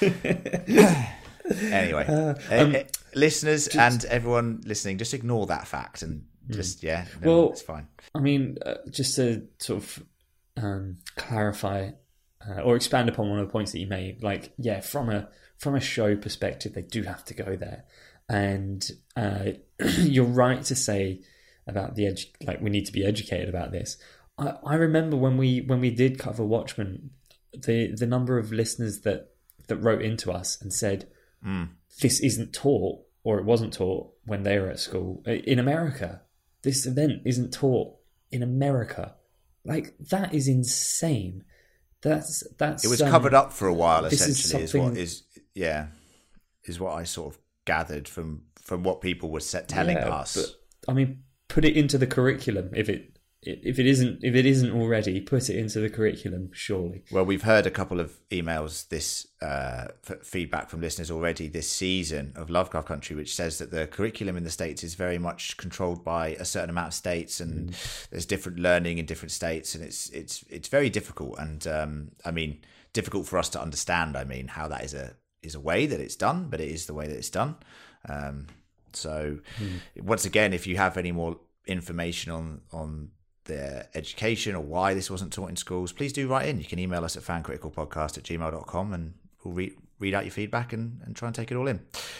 Speaker 4: Anyway, uh, um, uh, listeners just, and everyone listening, just ignore that fact and just, yeah, no,
Speaker 5: well,
Speaker 4: it's fine.
Speaker 5: I mean, uh, just to sort of um, clarify uh, or expand upon one of the points that you made, like, yeah, from a from a show perspective, they do have to go there. And uh, you're right to say about the edge, like, we need to be educated about this. I, I remember when we when we did cover Watchmen, the the number of listeners that, that wrote into us and said, Mm. this isn't taught, or it wasn't taught when they were at school in America. This event isn't taught in America. Like, that is insane. That's that's.
Speaker 4: It was um, covered up for a while. Essentially, is, something... is what is yeah, is what I sort of gathered from from what people were set telling
Speaker 5: yeah,
Speaker 4: us.
Speaker 5: But, I mean, put it into the curriculum if it. If it isn't, if it isn't already, put it into the curriculum. Surely.
Speaker 4: Well, we've heard a couple of emails, this uh, f- feedback from listeners already this season of Lovecraft Country, which says that the curriculum in the States is very much controlled by a certain amount of states, and mm. there's different learning in different states, and it's it's it's very difficult. And um, I mean, difficult for us to understand. I mean, how that is a is a way that it's done, but it is the way that it's done. Um, so, mm. once again, if you have any more information on on their education or why this wasn't taught in schools, please do write in. You can email us at fancriticalpodcast at gmail dot com and we'll read, read out your feedback and, and try and take it all in.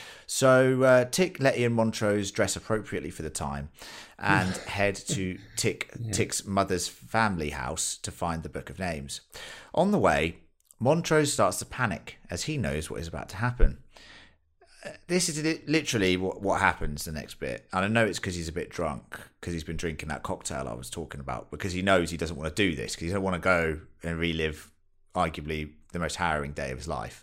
Speaker 4: So uh, Tick, Letty and Montrose dress appropriately for the time and head to Tick, yeah. Tick's mother's family house to find the Book of Names. On the way, Montrose starts to panic as he knows what is about to happen. This is literally what, what happens the next bit. And I know it's because he's a bit drunk, because he's been drinking that cocktail I was talking about, because he knows he doesn't want to do this, because he doesn't want to go and relive arguably the most harrowing day of his life.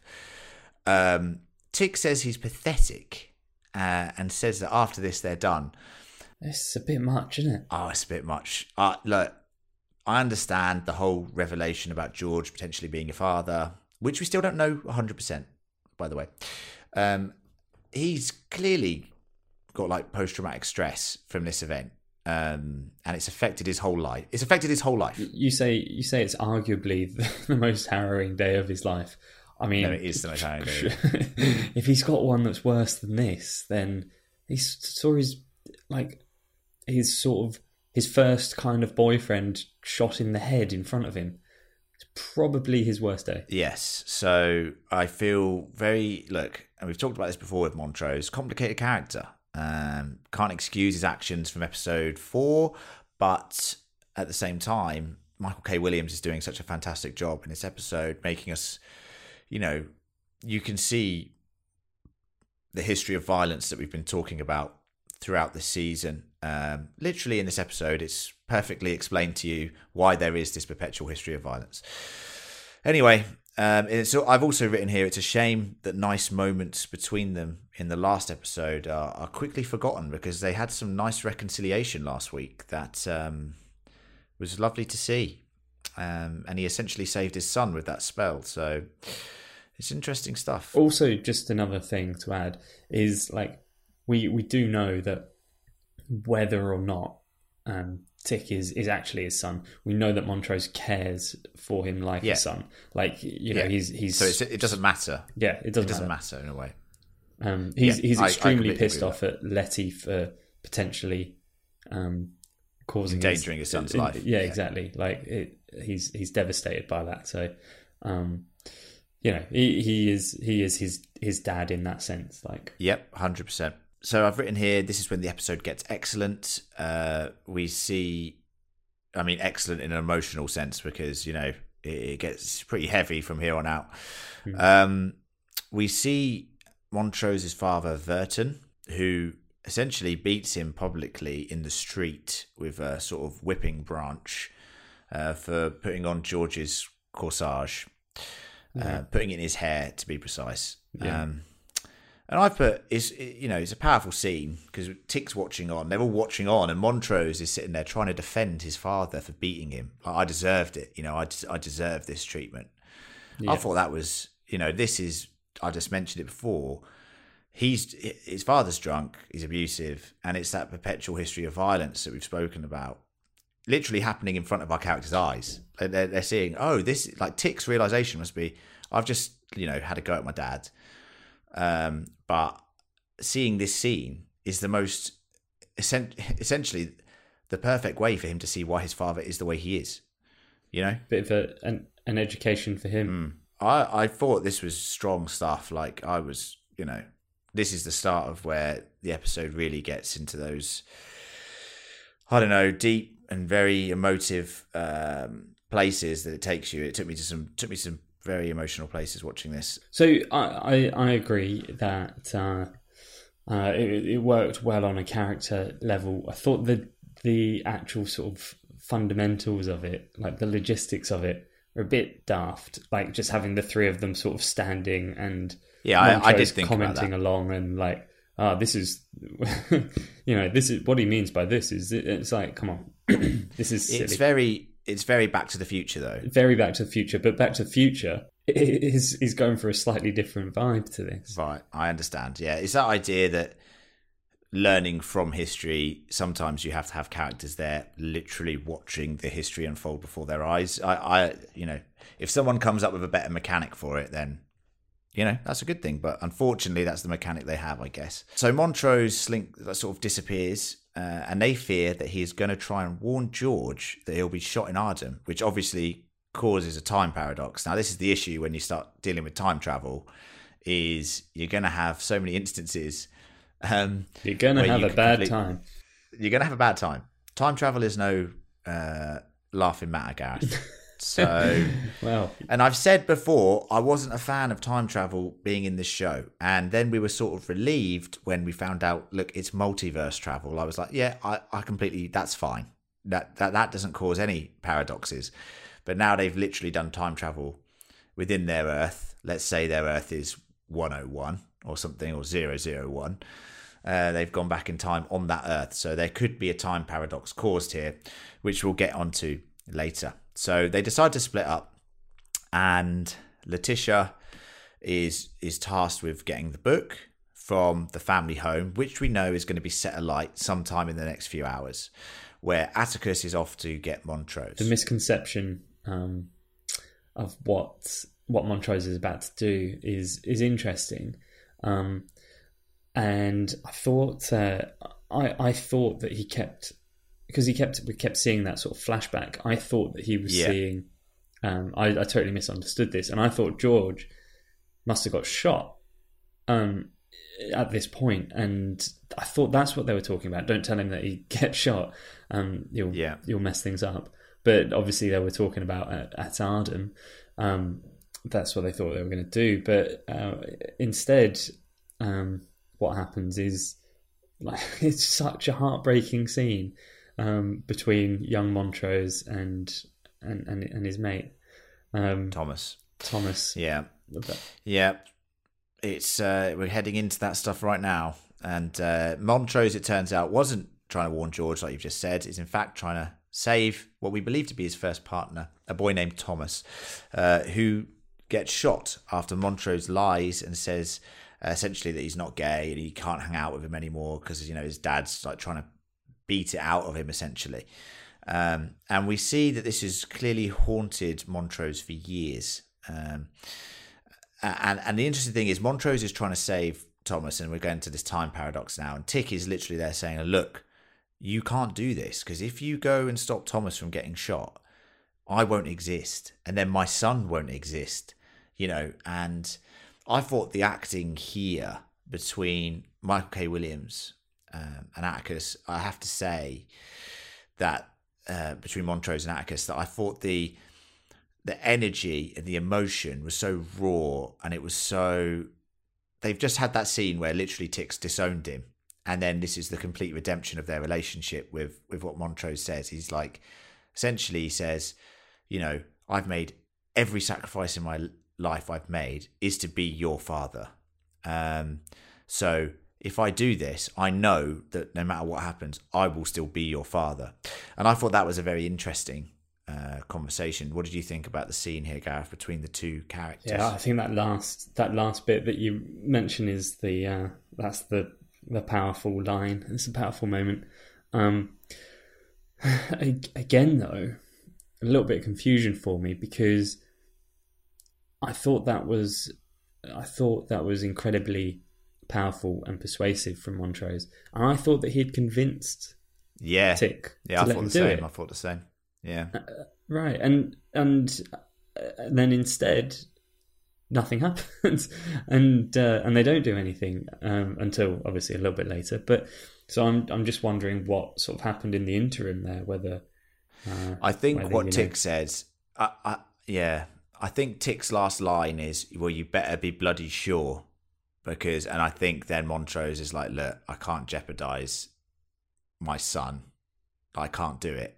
Speaker 4: Um, Tick says he's pathetic uh, and says that after this they're done.
Speaker 5: It's a bit much, isn't it?
Speaker 4: Oh, it's a bit much. Uh, look, I understand the whole revelation about George potentially being a father, which we still don't know one hundred percent, by the way. Um, he's clearly got like post-traumatic stress from this event, um, and it's affected his whole life. It's affected his whole life.
Speaker 5: You say you say it's arguably the most harrowing day of his life. I mean,
Speaker 4: no, it is the most harrowing day.
Speaker 5: If he's got one that's worse than this, then he saw his like his sort of his first kind of boyfriend shot in the head in front of him. Probably his worst day.
Speaker 4: Yes. So I feel very, look, and we've talked about this before with Montrose, complicated character. Um, can't excuse his actions from episode four, but at the same time, Michael K. Williams is doing such a fantastic job in this episode, making us, you know, you can see the history of violence that we've been talking about throughout this season. Um, literally in this episode, it's perfectly explained to you why there is this perpetual history of violence. Anyway, um, it's, I've also written here, it's a shame that nice moments between them in the last episode are, are quickly forgotten, because they had some nice reconciliation last week that um, was lovely to see. Um, and he essentially saved his son with that spell. So it's interesting stuff.
Speaker 5: Also, just another thing to add is, like, we, we do know that whether or not um, Tick is, is actually his son, we know that Montrose cares for him like
Speaker 4: yeah.
Speaker 5: a son. Like, you know,
Speaker 4: yeah.
Speaker 5: he's he's.
Speaker 4: So it's, it doesn't matter.
Speaker 5: Yeah, it doesn't.
Speaker 4: It doesn't
Speaker 5: matter.
Speaker 4: matter in a way.
Speaker 5: Um, he's
Speaker 4: yeah,
Speaker 5: he's
Speaker 4: I,
Speaker 5: extremely
Speaker 4: I
Speaker 5: pissed off at Letty for potentially um, causing
Speaker 4: endangering his, his son's life.
Speaker 5: Yeah,
Speaker 4: yeah,
Speaker 5: exactly. Like it, he's he's devastated by that. So, um, you know, he, he is he is his his dad in that sense. Like,
Speaker 4: yep, one hundred percent. So I've written here, this is when the episode gets excellent. Uh, we see, I mean, excellent in an emotional sense, because, you know, it, it gets pretty heavy from here on out. Mm. Um, we see Montrose's father, Verton, who essentially beats him publicly in the street with a sort of whipping branch uh, for putting on George's corsage, yeah. uh, putting it in his hair, to be precise. Yeah. Um, And I've put, it's, you know, it's a powerful scene because Tick's watching on. They're all watching on, and Montrose is sitting there trying to defend his father for beating him. Like, I deserved it. You know, I, I deserve this treatment. Yeah. I thought that was, you know, this is, I just mentioned it before. He's, his father's drunk, he's abusive, and it's that perpetual history of violence that we've spoken about. Literally happening in front of our characters' eyes. They're, they're seeing, oh, this, like, Tick's realization must be, I've just, you know, had a go at my dad. Um, but seeing this scene is the most essentially the perfect way for him to see why his father is the way he is. You know,
Speaker 5: bit of a, an an education for him.
Speaker 4: Mm. I I thought this was strong stuff. Like I was, you know, this is the start of where the episode really gets into those, I don't know, deep and very emotive um, places that it takes you. It took me to some took me to some. very emotional places watching this.
Speaker 5: So I, I, I agree that uh, uh, it, it worked well on a character level. I thought that the actual sort of fundamentals of it, like the logistics of it, are a bit daft. Like just having the three of them sort of standing and
Speaker 4: yeah, I, I did think
Speaker 5: commenting
Speaker 4: about that.
Speaker 5: along and like, ah, oh, this is, you know, this is what he means by this. Is it's like, come on, this is silly.
Speaker 4: It's very. It's very Back to the Future, though.
Speaker 5: Very Back to the Future, but Back to the Future is is going for a slightly different vibe to this.
Speaker 4: Right, I understand. Yeah, it's that idea that learning from history, sometimes you have to have characters there literally watching the history unfold before their eyes. I, I you know, if someone comes up with a better mechanic for it, then, you know, that's a good thing. But unfortunately, that's the mechanic they have, I guess. So Montrose slink sort of disappears. Uh, and they fear that he is going to try and warn George that he'll be shot in Arden, which obviously causes a time paradox. Now, this is the issue when you start dealing with time travel, is you're going to have so many instances. Um,
Speaker 5: you're going to have you a bad complete, time.
Speaker 4: You're going to have a bad time. Time travel is no uh, laughing matter, Gareth. So,
Speaker 5: well,
Speaker 4: and I've said before, I wasn't a fan of time travel being in this show. And then we were sort of relieved when we found out, look, it's multiverse travel. I was like, yeah, I, I completely, that's fine. That, that, that doesn't cause any paradoxes. But now they've literally done time travel within their Earth. Let's say their Earth is one oh one or something, or zero zero one. Uh, they've gone back in time on that Earth. So there could be a time paradox caused here, which we'll get onto later. So they decide to split up, and Letitia is is tasked with getting the book from the family home, which we know is going to be set alight sometime in the next few hours, where Atticus is off to get Montrose.
Speaker 5: The misconception um, of what what Montrose is about to do is is interesting, um, and I thought uh, I I thought that he kept. Because he kept we kept seeing that sort of flashback. I thought that he was yeah. seeing. Um, I, I totally misunderstood this, and I thought George must have got shot. Um, at this point, and I thought that's what they were talking about. Don't tell him that he gets shot. Um, you'll
Speaker 4: yeah.
Speaker 5: you'll mess things up. But obviously, they were talking about at, at Arden. Um, that's what they thought they were going to do. But uh, instead, um, what happens is like it's such a heartbreaking scene um, between young Montrose and and and, and his mate um,
Speaker 4: Thomas.
Speaker 5: Thomas.
Speaker 4: Yeah, yeah. It's uh, we're heading into that stuff right now, and uh, Montrose, it turns out, wasn't trying to warn George, like you've just said. Is in fact trying to save what we believe to be his first partner, a boy named Thomas, uh, who gets shot after Montrose lies and says uh, essentially that he's not gay and he can't hang out with him anymore because, you know, his dad's like trying to beat it out of him essentially. Um, and we see that this has clearly haunted Montrose for years. Um, and and the interesting thing is Montrose is trying to save Thomas, and we're going to this time paradox now, and Tick is literally there saying, look, you can't do this, because if you go and stop Thomas from getting shot, I won't exist, and then my son won't exist, you know. And I thought the acting here between Michael K. Williams um, and Atticus, I have to say that uh, between Montrose and Atticus, that I thought the the energy and the emotion was so raw, and it was so... They've just had that scene where literally Tick's disowned him. And then this is the complete redemption of their relationship with, with what Montrose says. He's like, essentially he says, you know, I've made every sacrifice in my life I've made is to be your father. Um, so if I do this, I know that no matter what happens, I will still be your father. And I thought that was a very interesting uh, conversation. What did you think about the scene here, Gareth, between the two characters?
Speaker 5: Yeah, I think that last that last bit that you mentioned is the uh, that's the the powerful line. It's a powerful moment. Um, again, though, a little bit of confusion for me, because I thought that was I thought that was incredibly powerful and persuasive from Montrose, and I thought that he had convinced
Speaker 4: yeah
Speaker 5: Tick
Speaker 4: yeah
Speaker 5: to
Speaker 4: I
Speaker 5: let
Speaker 4: thought
Speaker 5: him
Speaker 4: the
Speaker 5: do
Speaker 4: same
Speaker 5: it.
Speaker 4: I thought the same yeah
Speaker 5: uh, right and and uh, then instead nothing happens, and uh, and they don't do anything um, until obviously a little bit later. But so I'm I'm just wondering what sort of happened in the interim there. Whether uh,
Speaker 4: I think
Speaker 5: whether,
Speaker 4: what
Speaker 5: you know,
Speaker 4: Tick says, I, I, yeah, I think Tick's last line is, "Well, you better be bloody sure," because, and I think then Montrose is like, "Look, I can't jeopardize my son. I can't do it."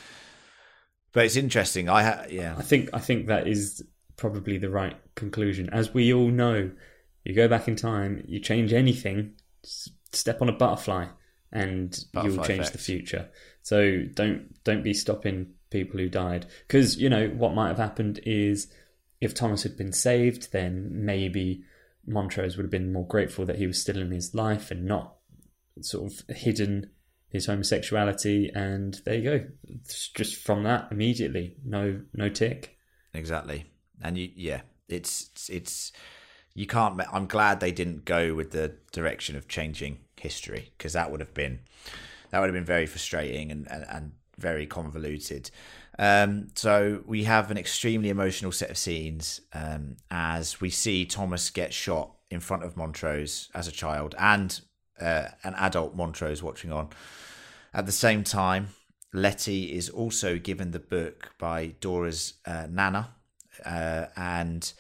Speaker 4: But it's interesting. I ha- yeah,
Speaker 5: I think I think that is probably the right conclusion. As we all know, you go back in time, you change anything, step on a butterfly, and
Speaker 4: Butterfly
Speaker 5: you'll change
Speaker 4: effect.
Speaker 5: the future. So don't don't be stopping people who died, because you know what might have happened is if Thomas had been saved, then maybe Montrose would have been more grateful that he was still in his life and not sort of hidden his homosexuality, and there you go. It's just from that immediately, no no Tick.
Speaker 4: Exactly. And you, yeah, it's it's you can't. ma- I'm glad they didn't go with the direction of changing history, because that would have been that would have been very frustrating and and, and very convoluted. Um, so we have an extremely emotional set of scenes um, as we see Thomas get shot in front of Montrose as a child, and uh, an adult Montrose watching on. At the same time, Letty is also given the book by Dora's uh, nana, uh, and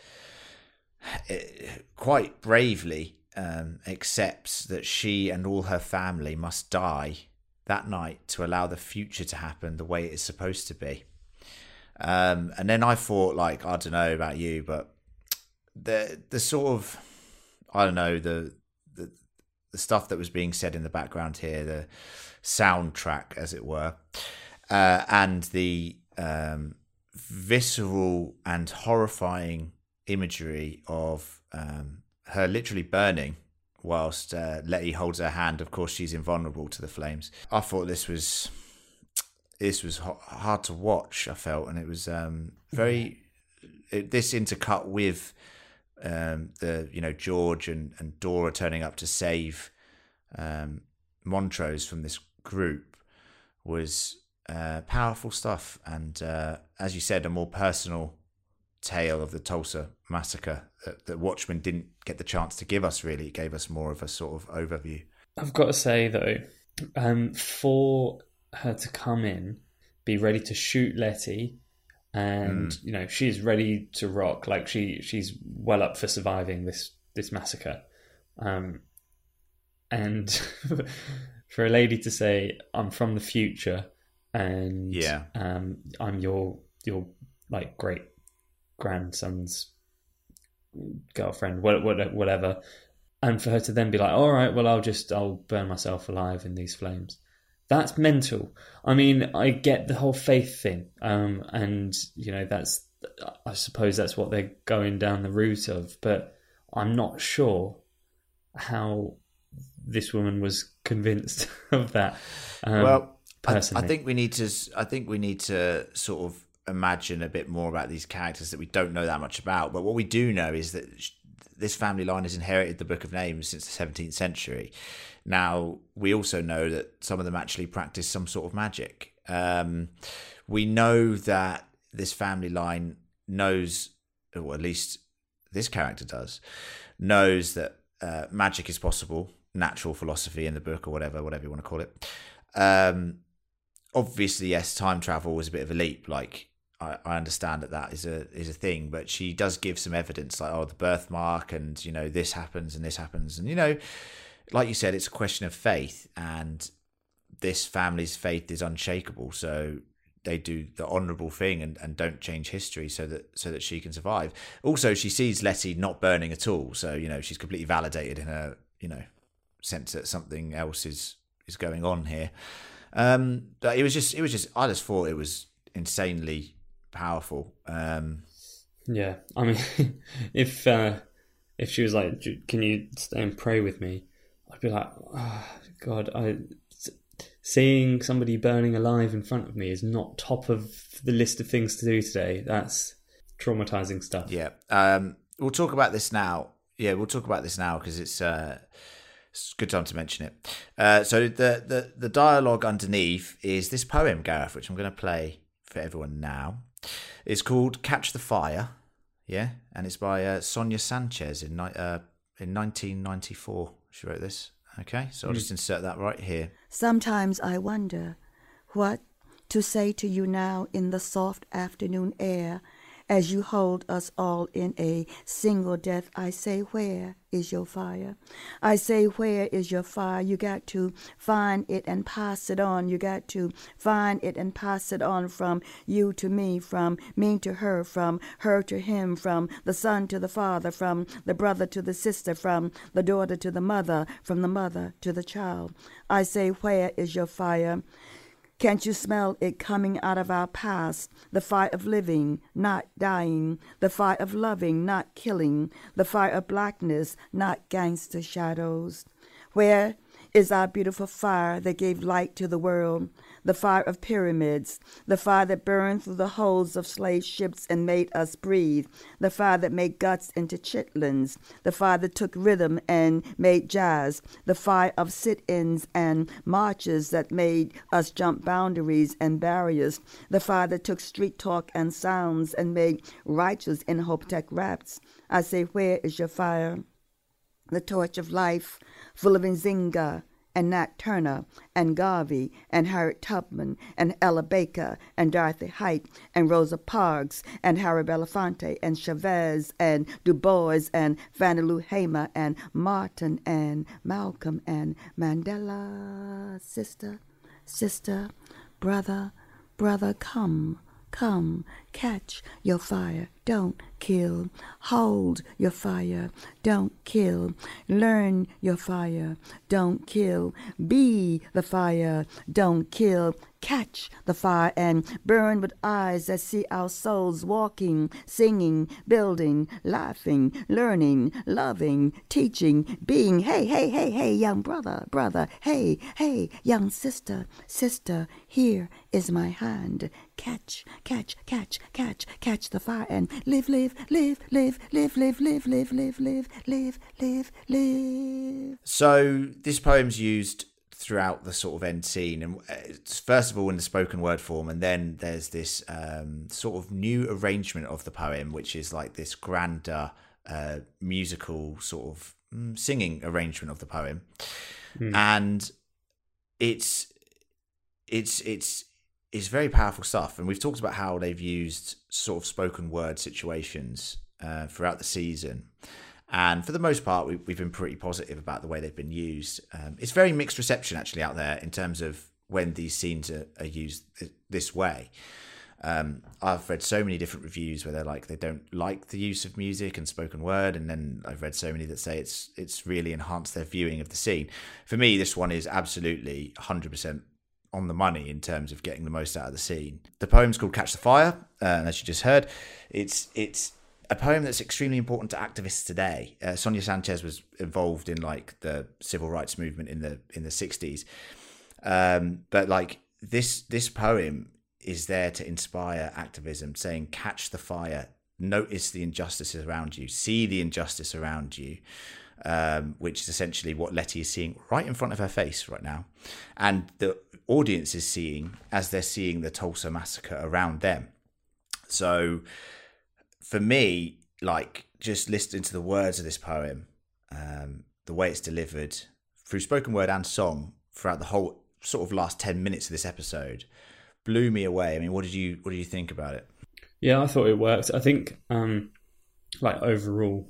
Speaker 4: it, quite bravely um, accepts that she and all her family must die that night to allow the future to happen the way it is supposed to be. Um, and then I thought, like, I don't know about you, but the the sort of, I don't know, the the the stuff that was being said in the background here, the soundtrack, as it were, uh, and the um, visceral and horrifying imagery of um, her literally burning whilst uh, Letty holds her hand. Of course, she's invulnerable to the flames. I thought this was this was ho- hard to watch, I felt, and it was um, very it, this intercut with um, the you know George and, and Dora turning up to save um, Montrose from this group was uh, powerful stuff, and uh, as you said, a more personal tale of the Tulsa massacre that, that Watchmen didn't get the chance to give us. Really, it gave us more of a sort of overview.
Speaker 5: I've got to say though, um, for her to come in, be ready to shoot Letty, and mm. you know she's ready to rock. Like she she's well up for surviving this this massacre, um, and for a lady to say, "I'm from the future," and
Speaker 4: yeah,
Speaker 5: um, I'm your your like great grandson's girlfriend, whatever. And for her to then be like, all right, well, I'll just, I'll burn myself alive in these flames. That's mental. I mean, I get the whole faith thing. Um, and, you know, that's, I suppose that's what they're going down the route of. But I'm not sure how this woman was convinced of that. Um,
Speaker 4: well,
Speaker 5: personally.
Speaker 4: I, I think we need to, I think we need to sort of imagine a bit more about these characters that we don't know that much about. But what we do know is that this family line has inherited the Book of Names since the seventeenth century. Now, we also know that some of them actually practice some sort of magic. Um, we know that this family line knows, or at least this character does, knows that uh, magic is possible, natural philosophy in the book, or whatever, whatever you want to call it. Um, obviously, yes, time travel was a bit of a leap, like, I, I understand that that is a is a thing, but she does give some evidence, like, oh, the birthmark, and, you know, this happens and this happens. And, you know, like you said, it's a question of faith, and this family's faith is unshakable. So they do the honourable thing and, and don't change history so that so that she can survive. Also, she sees Letty not burning at all. So, you know, she's completely validated in her, you know, sense that something else is, is going on here. Um, but it was just, it was just, I just thought it was insanely powerful. Um
Speaker 5: yeah, I mean, if uh if she was like, can you stay and pray with me, I'd be like, oh, God, I seeing somebody burning alive in front of me is not top of the list of things to do today. That's traumatizing stuff.
Speaker 4: Yeah. Um we'll talk about this now. Yeah, we'll talk about this now because it's uh it's a good time to mention it. Uh so the the the dialogue underneath is this poem, Gareth, which I'm going to play for everyone now. It's called Catch the Fire, yeah, and it's by uh, Sonia Sanchez in uh, in nineteen ninety-four. She wrote this. Okay, so I'll just insert that right here.
Speaker 9: Sometimes I wonder what to say to you now in the soft afternoon air, as you hold us all in a single death. I say, where is your fire? I say, where is your fire? You got to find it and pass it on. You got to find it and pass it on from you to me, from me to her, from her to him, from the son to the father, from the brother to the sister, from the daughter to the mother, from the mother to the child. I say, where is your fire? Can't you smell it coming out of our past? The fire of living, not dying. The fire of loving, not killing. The fire of blackness, not gangster shadows. Where is our beautiful fire that gave light to the world? The fire of pyramids. The fire that burned through the hulls of slave ships and made us breathe. The fire that made guts into chitlins. The fire that took rhythm and made jazz. The fire of sit-ins and marches that made us jump boundaries and barriers. The fire that took street talk and sounds and made righteous in Hopetech raps. I say, where is your fire? The torch of life, full of Nzinga and Nat Turner and Garvey and Harriet Tubman and Ella Baker and Dorothy Height and Rosa Parks and Harry Belafonte and Chavez and Du Bois and Fannie Lou Hamer and Martin and Malcolm and Mandela. Sister, sister, brother, brother, come. Come, catch your fire, don't kill. Hold your fire, don't kill. Learn your fire, don't kill. Be the fire, don't kill. Catch the fire and burn with eyes that see our souls walking, singing, building, laughing, learning, loving, teaching, being. Hey, hey, hey, hey, young brother, brother. Hey, hey, young sister, sister, here is my hand. Catch, catch, catch, catch, catch the fire and live, live, live, live, live, live, live, live, live, live, live, live, live.
Speaker 4: So this poem's used throughout the sort of end scene, and it's first of all in the spoken word form, and then there's this um, sort of new arrangement of the poem, which is like this grander uh, musical sort of mm, singing arrangement of the poem, mm. and it's it's it's it's very powerful stuff. And we've talked about how they've used sort of spoken word situations uh, throughout the season. And for the most part, we, we've been pretty positive about the way they've been used. Um, it's very mixed reception, actually, out there in terms of when these scenes are, are used th- this way. Um, I've read so many different reviews where they're like, they don't like the use of music and spoken word. And then I've read so many that say it's it's really enhanced their viewing of the scene. For me, this one is absolutely one hundred percent on the money in terms of getting the most out of the scene. The poem's called Catch the Fire, uh, and as you just heard, it's it's... a poem that's extremely important to activists today. Uh, Sonia Sanchez was involved in like the civil rights movement in the in the sixties, um, but like this this poem is there to inspire activism, saying catch the fire, notice the injustices around you, see the injustice around you, um, which is essentially what Letty is seeing right in front of her face right now, and the audience is seeing as they're seeing the Tulsa massacre around them. So for me, like just listening to the words of this poem, um, the way it's delivered through spoken word and song throughout the whole sort of last ten minutes of this episode, blew me away. I mean, what did you what did you think about it?
Speaker 5: Yeah, I thought it worked. I think, um, like overall,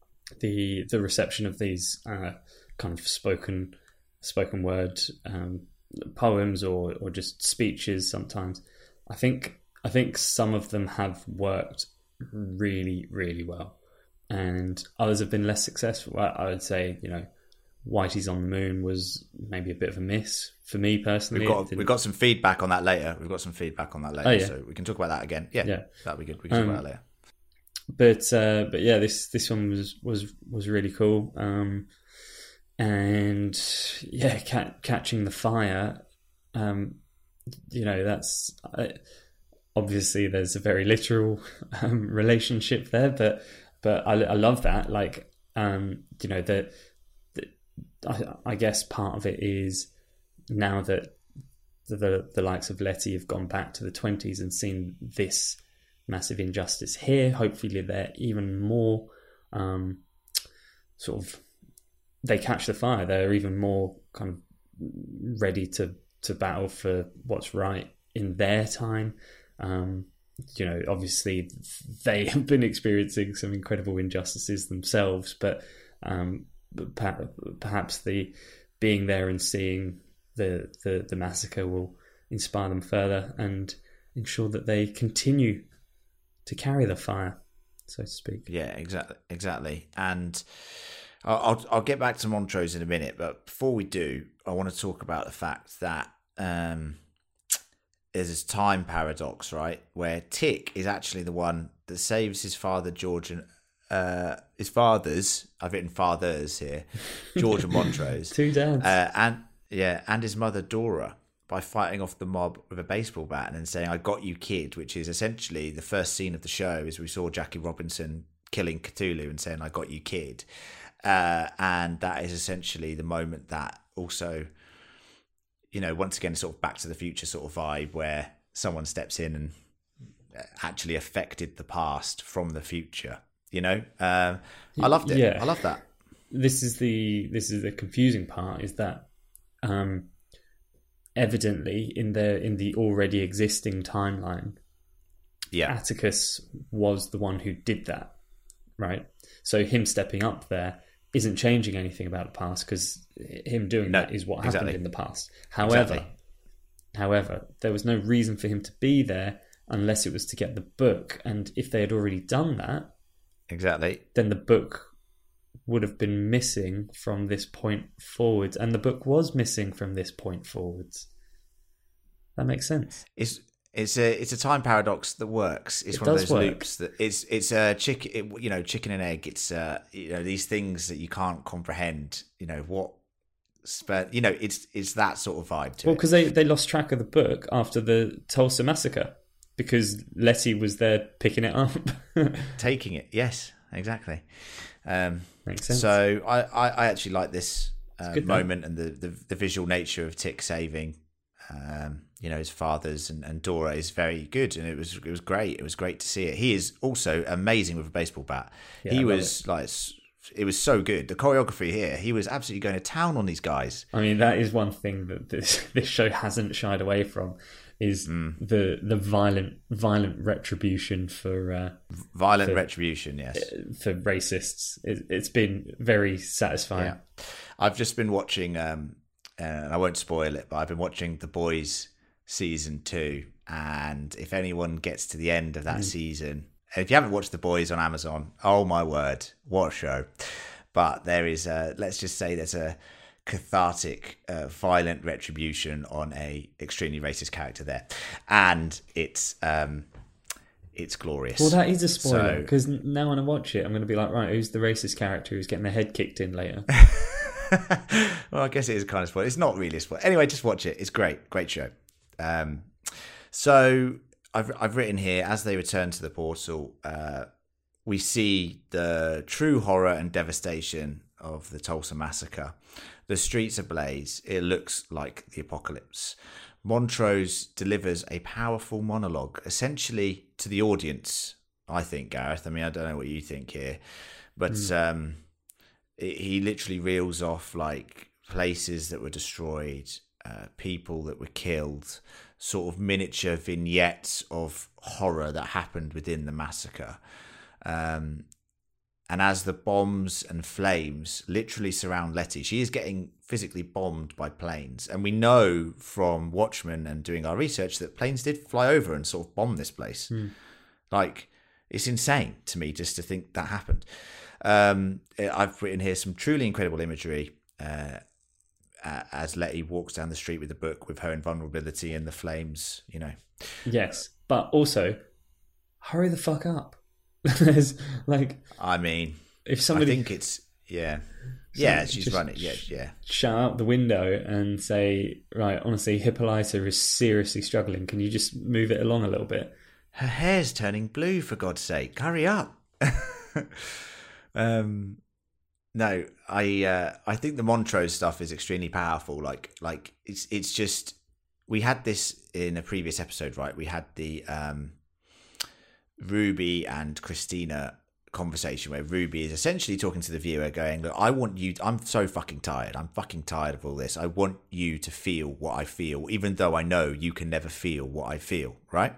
Speaker 5: the the reception of these uh, kind of spoken spoken word um, poems or or just speeches sometimes, I think I think some of them have worked really, really well, and others have been less successful. I would say, you know, Whitey's on the Moon was maybe a bit of a miss for me personally.
Speaker 4: We've got, we've got some feedback on that later. We've got some feedback on that later, oh, yeah. So we can talk about that again. Yeah, yeah. That'd be good. We can talk um, about that later.
Speaker 5: But uh, but yeah, this this one was was was really cool, um, and yeah, cat, catching the fire. Um, you know, that's. Uh, Obviously, there's a very literal um, relationship there, but but I, I love that. Like, um, you know, the, the I, I guess part of it is now that the, the the likes of Letty have gone back to the twenties and seen this massive injustice here. Hopefully, they're even more um, sort of they catch the fire. They're even more kind of ready to to battle for what's right in their time. Um, you know, obviously they have been experiencing some incredible injustices themselves, but, um, but perhaps the being there and seeing the, the, the massacre will inspire them further and ensure that they continue to carry the fire, so to speak.
Speaker 4: Yeah, exactly, exactly. And I'll I'll, I'll get back to Montrose in a minute, but before we do, I want to talk about the fact that. Um, There's this time paradox, right, where Tick is actually the one that saves his father, George, and uh, his fathers. I've written fathers here, George and Montrose,
Speaker 5: two dads,
Speaker 4: uh, and yeah, and his mother Dora by fighting off the mob with a baseball bat and then saying "I got you, kid," which is essentially the first scene of the show. Is we saw Jackie Robinson killing Cthulhu and saying "I got you, kid," uh, and that is essentially the moment that also. You know, once again, sort of Back to the Future sort of vibe where someone steps in and actually affected the past from the future. You know, uh, I loved it. Yeah. I love that.
Speaker 5: This is the this is the confusing part is that um, evidently in the in the already existing timeline,
Speaker 4: yeah,
Speaker 5: Atticus was the one who did that, right? So him stepping up there isn't changing anything about the past because him doing no, that is what happened exactly. in the past. However, exactly. however, there was no reason for him to be there unless it was to get the book. And if they had already done that,
Speaker 4: exactly,
Speaker 5: then the book would have been missing from this point forwards, and the book was missing from this point forwards. That makes sense.
Speaker 4: It's It's a it's a time paradox that works. It's it one of those work. loops that it's it's a chicken it, you know chicken and egg. It's uh you know these things that you can't comprehend. You know what, you know it's it's that sort of vibe to
Speaker 5: well,
Speaker 4: it.
Speaker 5: because they they lost track of the book after the Tulsa massacre because Letty was there picking it up,
Speaker 4: taking it. Yes, exactly. Um,
Speaker 5: Makes sense.
Speaker 4: So I, I, I actually like this uh,
Speaker 5: good, though.
Speaker 4: moment, and the, the the visual nature of Tick saving, um, you know, his fathers and, and Dora is very good, and it was it was great. It was great to see it. He is also amazing with a baseball bat.
Speaker 5: Yeah,
Speaker 4: he
Speaker 5: I love
Speaker 4: was
Speaker 5: it.
Speaker 4: like, it was so good. The choreography here, he was absolutely going to town on these guys.
Speaker 5: I mean, that is one thing that this this show hasn't shied away from, is
Speaker 4: Mm.
Speaker 5: the the violent violent retribution for uh,
Speaker 4: Violent
Speaker 5: for-
Speaker 4: retribution, yes.
Speaker 5: for racists. It, it's been very satisfying.
Speaker 4: Yeah, I've just been watching, um, and I won't spoil it, but I've been watching The Boys season two. And if anyone gets to the end of that season, and if you haven't watched The Boys on Amazon, oh my word, what a show! But there is, a, let's just say, there's a cathartic, uh, violent retribution on a extremely racist character there, and it's um, it's glorious.
Speaker 5: Well, that is a spoiler,
Speaker 4: So-
Speaker 5: because now when I watch it, I'm going to be like, right, who's the racist character who's getting their head kicked in later?
Speaker 4: Well, I guess it is kind of spoiler. It's not really a spoiler. Anyway, just watch it. It's great. Great show. Um, so I've I've written here, as they return to the portal, uh, we see the true horror and devastation of the Tulsa massacre. The streets ablaze. It looks like the apocalypse. Montrose delivers a powerful monologue, essentially to the audience, I think, Gareth. I mean, I don't know what you think here, but um, it, he literally reels off like places that were destroyed, uh, people that were killed, sort of miniature vignettes of horror that happened within the massacre. Um, and as the bombs and flames literally surround Letty, she is getting physically bombed by planes. And we know from Watchmen and doing our research that planes did fly over and sort of bomb this place. Like, it's insane to me just to think that happened. Um, I've written here some truly incredible imagery uh, as Letty walks down the street with the book, with her invulnerability and the flames, you know.
Speaker 5: Yes, but also, hurry the fuck up. There's like,
Speaker 4: I mean,
Speaker 5: if somebody
Speaker 4: I think it's, yeah. Yeah,
Speaker 5: Somebody
Speaker 4: she's
Speaker 5: just
Speaker 4: running. Yeah, yeah.
Speaker 5: shout out the window and say, right, honestly, Hippolyta is seriously struggling. Can you just move it along a little bit?
Speaker 4: Her hair's turning blue, for God's sake. Hurry up. um, no, I uh, I think the Montrose stuff is extremely powerful. Like, like it's it's just, we had this in a previous episode, right? We had the um, Ruby and Christina conversation where Ruby is essentially talking to the viewer going, look, I want you, I'm so fucking tired. I'm fucking tired of all this. I want you to feel what I feel, even though I know you can never feel what I feel, right?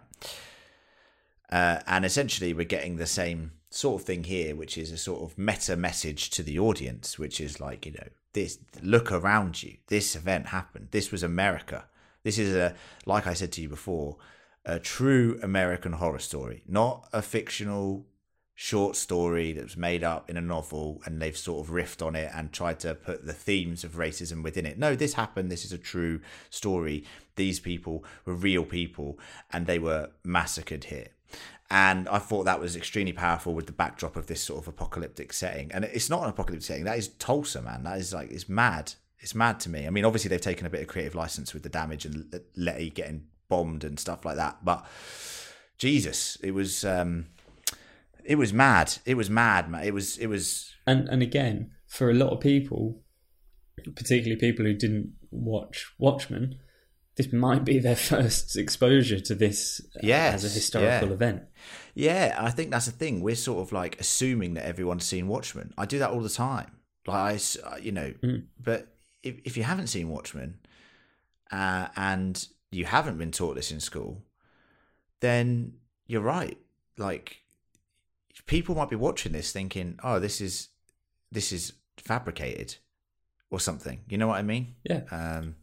Speaker 4: Uh, and essentially we're getting the same sort of thing here, which is a sort of meta message to the audience, which is like, you know, this, look around you. This event happened. This was America. This is a, like I said to you before, a true American horror story, not a fictional short story that was made up in a novel and they've sort of riffed on it and tried to put the themes of racism within it. No, this happened. This is a true story. These people were real people and they were massacred here. And I thought that was extremely powerful with the backdrop of this sort of apocalyptic setting. And it's not an apocalyptic setting. That is Tulsa, man. That is like, it's mad. It's mad to me. I mean, obviously they've taken a bit of creative license with the damage and Letty getting bombed and stuff like that. But Jesus, it was... um It was mad. It was mad, man. It was. It was.
Speaker 5: And and again, for a lot of people, particularly people who didn't watch Watchmen, this might be their first exposure to this
Speaker 4: Yes,
Speaker 5: as a historical
Speaker 4: yeah.
Speaker 5: event.
Speaker 4: Yeah, I think that's the thing. We're sort of like assuming that everyone's seen Watchmen. I do that all the time. Like I, s- you know,
Speaker 5: Mm.
Speaker 4: but if if you haven't seen Watchmen, uh, and you haven't been taught this in school, then you're right. Like, people might be watching this thinking, "Oh, this is this is fabricated or something." You know what I mean?
Speaker 5: Yeah.
Speaker 4: Um,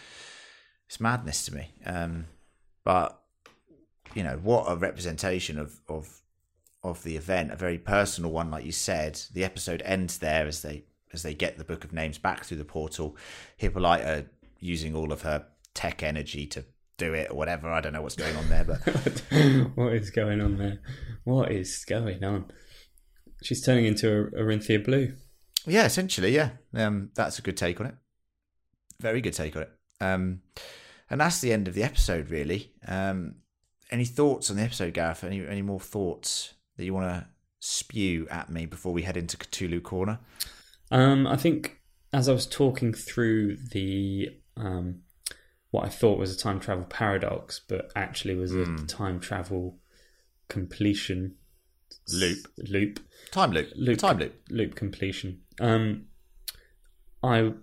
Speaker 4: it's madness to me. Um, but you know, what a representation of of of the event, a very personal one, like you said. The episode ends there as they as they get the Book of Names back through the portal. Hippolyta using all of her tech energy to do it or whatever. I don't know what's going on there, but
Speaker 5: What is going on there? What is going on? She's turning into a Orinthia Blue.
Speaker 4: yeah, essentially, yeah. Um, that's a good take on it. Very good take on it. Um, and that's the end of the episode, really. Um, any thoughts on the episode, Gareth? Any any more thoughts that you want to spew at me before we head into Cthulhu Corner?
Speaker 5: Um, I think as I was talking through the um, what I thought was a time travel paradox, but actually was a
Speaker 4: Mm.
Speaker 5: time travel completion
Speaker 4: Loop.
Speaker 5: loop
Speaker 4: Time loop.
Speaker 5: loop
Speaker 4: Time loop.
Speaker 5: loop completion. Um, I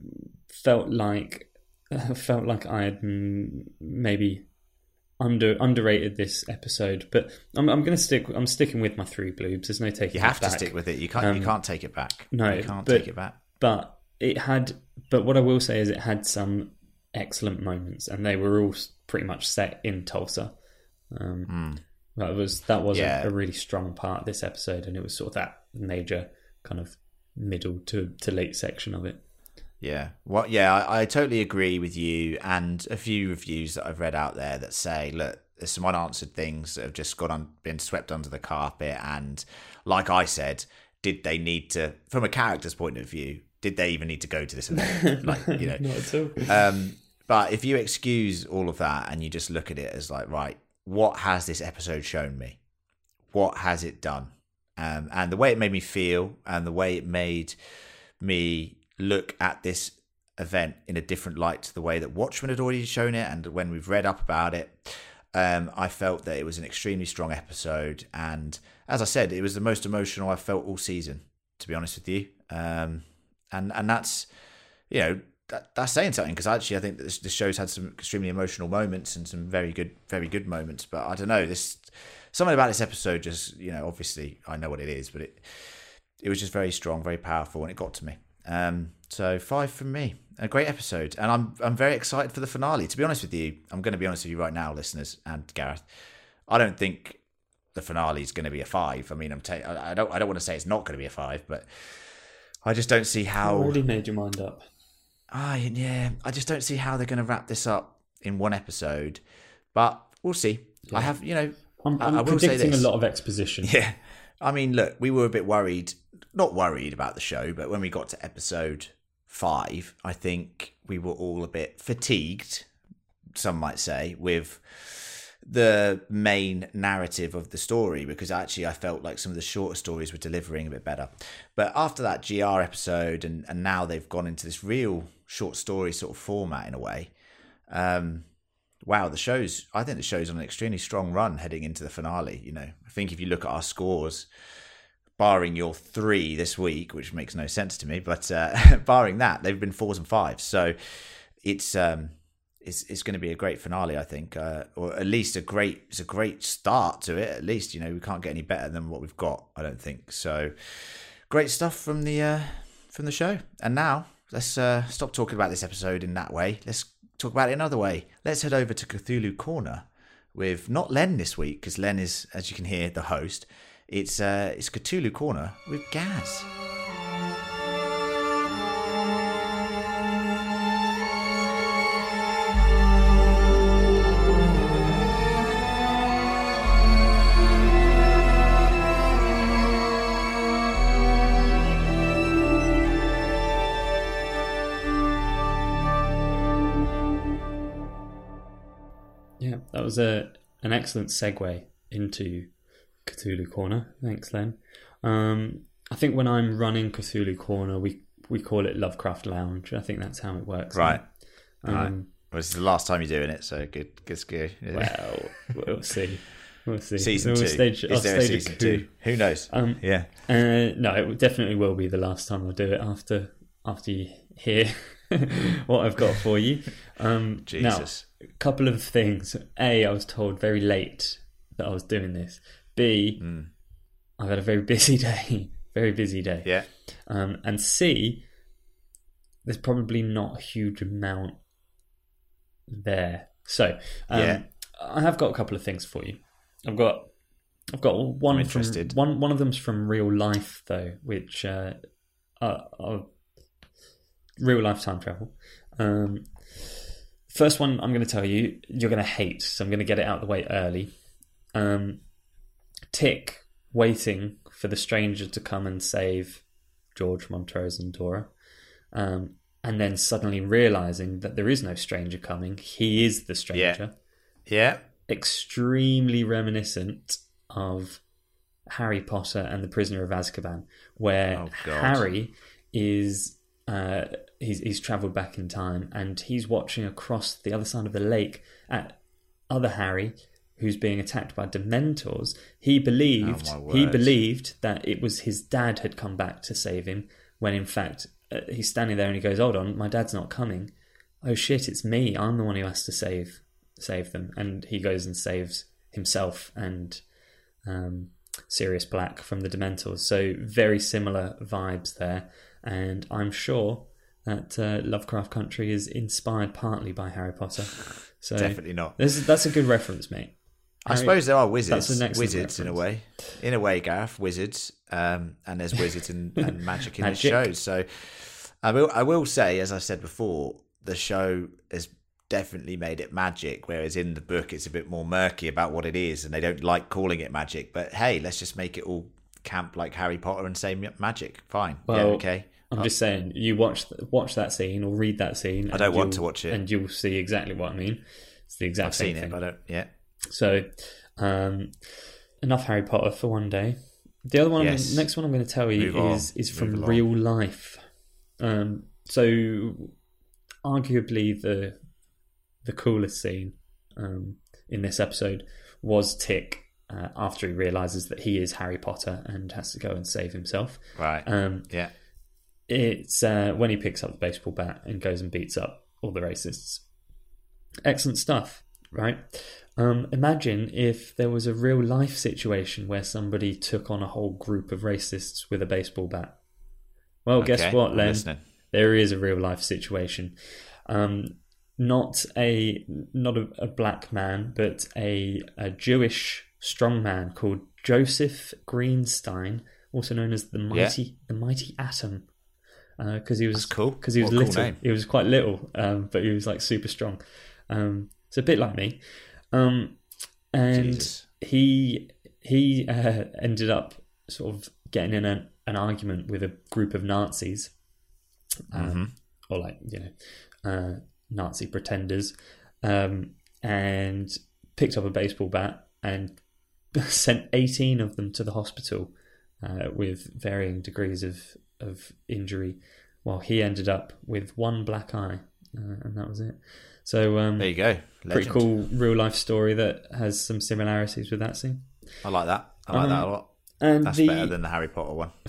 Speaker 5: felt like I felt like I had mm, maybe under underrated this episode, but I'm I'm going to stick. I'm sticking with my three bloobs. There's no taking.
Speaker 4: You have
Speaker 5: it
Speaker 4: to
Speaker 5: back.
Speaker 4: stick with it. You can't.
Speaker 5: Um,
Speaker 4: you can't take it back.
Speaker 5: no,
Speaker 4: you can't
Speaker 5: but-
Speaker 4: take it back.
Speaker 5: But it had. But what I will say is, it had some excellent moments, and they were all s- pretty much set in Tulsa. Um,
Speaker 4: Mm.
Speaker 5: That was that was
Speaker 4: Yeah.
Speaker 5: a, a really strong part of this episode, and it was sort of that major kind of middle to, to late section of it.
Speaker 4: Yeah. What? Yeah, I, I totally agree with you. And a few reviews that I've read out there that say, look, there's some unanswered things that have just got on, been swept under the carpet. And like I said, did they need to, from a character's point of view, did they even need to go to this event? Like, you know,
Speaker 5: Not at all.
Speaker 4: Um, but if you excuse all of that and you just look at it as like, right, what has this episode shown me? What has it done? Um, and the way it made me feel and the way it made me look at this event in a different light to the way that Watchmen had already shown it, and when we've read up about it, um, I felt that it was an extremely strong episode. And as I said, it was the most emotional I've felt all season, to be honest with you. Um, and and that's, you know, that, that's saying something, because actually I think that this, this show's had some extremely emotional moments and some very good, very good moments. But I don't know, this something about this episode just, you know, obviously I know what it is, but it it was just very strong, very powerful, and it got to me. Um, so five from me. A great episode, and I'm I'm very excited for the finale. To be honest with you, I'm going to be honest with you right now, listeners and Gareth. I don't think the finale is going to be a five. I mean, I'm ta- I don't I don't want to say it's not going to be a five, but I just don't see how.
Speaker 5: You already made your mind up.
Speaker 4: Ah, yeah, I just don't see how they're going to wrap this up in one episode, but we'll see.
Speaker 5: Yeah.
Speaker 4: I have, you know,
Speaker 5: I'm,
Speaker 4: I,
Speaker 5: I'm
Speaker 4: I will say
Speaker 5: predicting a
Speaker 4: this.
Speaker 5: lot of exposition.
Speaker 4: Yeah, I mean, look, we were a bit worried, not worried about the show, but when we got to episode five, I think we were all a bit fatigued, some might say, with the main narrative of the story, because actually I felt like some of the shorter stories were delivering a bit better. But after that G R episode, and, and now they've gone into this real short story sort of format in a way, um, wow, the show's, I think the show's on an extremely strong run heading into the finale. You know, I think if you look at our scores, barring your three this week, which makes no sense to me, but uh, barring that, they've been fours and fives. So it's um, it's it's going to be a great finale, I think, uh, or at least a great it's a great start to it. At least, you know, we can't get any better than what we've got, I don't think. So great stuff from the uh, from the show. And now let's uh, stop talking about this episode in that way. Let's talk about it another way. Let's head over to Cthulhu Corner with not Len this week, because Len is, as you can hear, the host. It's uh, it's Cthulhu Corner with Gaz.
Speaker 5: Yeah, that was a an excellent segue into Cthulhu Corner. Thanks, Len. Um, I think when I'm running Cthulhu Corner, we we call it Lovecraft Lounge. I think that's how it works.
Speaker 4: Right.
Speaker 5: Um,
Speaker 4: right. Well, this is the last time you're doing it, so good. Good. good.
Speaker 5: Well, we'll see. We'll see.
Speaker 4: Season
Speaker 5: So
Speaker 4: two.
Speaker 5: we'll stage,
Speaker 4: is
Speaker 5: I'll
Speaker 4: there a
Speaker 5: stage
Speaker 4: season
Speaker 5: coup.
Speaker 4: two? Who knows?
Speaker 5: Um,
Speaker 4: yeah.
Speaker 5: Uh, no, it definitely will be the last time I'll do it after after you hear what I've got for you. Um,
Speaker 4: Jesus.
Speaker 5: Now, a couple of things. A, I was told very late that I was doing this. B,
Speaker 4: Mm.
Speaker 5: I've had a very busy day. Very busy day.
Speaker 4: Yeah.
Speaker 5: Um, and C, there's probably not a huge amount there. So, um,
Speaker 4: Yeah.
Speaker 5: I have got a couple of things for you. I've got, I've got one
Speaker 4: I'm
Speaker 5: from
Speaker 4: interested.
Speaker 5: one. One of them's from real life, though, which uh, are, are real life time travel. Um, first one, I'm going to tell you, you're going to hate. So I'm going to get it out of the way early. Um, Tick waiting for the stranger to come and save George, Montrose, and Dora. Um, and then suddenly realizing that there is no stranger coming. He is the stranger.
Speaker 4: Yeah.
Speaker 5: Extremely reminiscent of Harry Potter and the Prisoner of Azkaban, where
Speaker 4: Oh, God.
Speaker 5: Harry is uh, he's he's travelled back in time, and he's watching across the other side of the lake at other Harry, who's being attacked by Dementors. He believed
Speaker 4: Oh, my
Speaker 5: he
Speaker 4: word.
Speaker 5: believed that it was his dad had come back to save him, when in fact uh, he's standing there and he goes, "Hold on, my dad's not coming. Oh shit, it's me. I'm the one who has to save save them." And he goes and saves himself and um, Sirius Black from the Dementors. So very similar vibes there, and I'm sure that uh, Lovecraft Country is inspired partly by Harry Potter. So
Speaker 4: Definitely not.
Speaker 5: This, that's a good reference, mate.
Speaker 4: I
Speaker 5: Harry-
Speaker 4: suppose there are
Speaker 5: that's
Speaker 4: wizards,
Speaker 5: an excellent
Speaker 4: wizards in a
Speaker 5: reference.
Speaker 4: way, in a way, Gareth, wizards, um, and there's wizards and, and magic in this
Speaker 5: Magic.
Speaker 4: show. So I will, I will say, as I said before, the show has definitely made it magic, whereas in the book it's a bit more murky about what it is, and they don't like calling it magic. But hey, let's just make it all camp like Harry Potter and say magic. Fine, yeah,
Speaker 5: Well,
Speaker 4: okay.
Speaker 5: I'm just saying, you watch watch that scene or read that scene.
Speaker 4: I don't
Speaker 5: and
Speaker 4: want
Speaker 5: you'll-
Speaker 4: to watch it.
Speaker 5: and you'll see exactly what I mean. It's the exact
Speaker 4: I've
Speaker 5: same
Speaker 4: seen it,
Speaker 5: thing.
Speaker 4: but I don't. Yeah,
Speaker 5: So, um, enough Harry Potter for one day. The other one,
Speaker 4: Yes.
Speaker 5: next one I'm going to tell you
Speaker 4: Move on.
Speaker 5: is is from
Speaker 4: Move along.
Speaker 5: real life. Um, so, arguably the the coolest scene um, in this episode was Tick uh, after he realizes that he is Harry Potter and has to go and save himself.
Speaker 4: right.
Speaker 5: Um,
Speaker 4: yeah,
Speaker 5: it's uh, when he picks up the baseball bat and goes and beats up all the racists. Excellent stuff, right? Um, imagine if there was a real life situation where somebody took on a whole group of racists with a baseball bat. Well, guess
Speaker 4: Okay,
Speaker 5: what,
Speaker 4: I'm
Speaker 5: Len?
Speaker 4: listening.
Speaker 5: There is a real life situation. Um, not a not a, a black man, but a, a Jewish strongman called Joseph Greenstein, also known as the mighty the mighty Atom, because uh, he was
Speaker 4: That's cool.
Speaker 5: Because he was
Speaker 4: What a cool
Speaker 5: little.
Speaker 4: name.
Speaker 5: He was quite little, um, but he was like super strong. Um, it's a bit like me, um, and
Speaker 4: Jesus.
Speaker 5: he he uh, ended up sort of getting in an, an argument with a group of Nazis, um,
Speaker 4: Mm-hmm.
Speaker 5: or like you know uh, Nazi pretenders, um, and picked up a baseball bat and sent eighteen of them to the hospital uh, with varying degrees of of injury, while he ended up with one black eye, uh, and that was it. So um,
Speaker 4: There you go.
Speaker 5: pretty
Speaker 4: Legend.
Speaker 5: cool real life story that has some similarities with that scene.
Speaker 4: I like that. I like
Speaker 5: Um,
Speaker 4: that a lot.
Speaker 5: And
Speaker 4: That's
Speaker 5: the
Speaker 4: better than the Harry Potter one.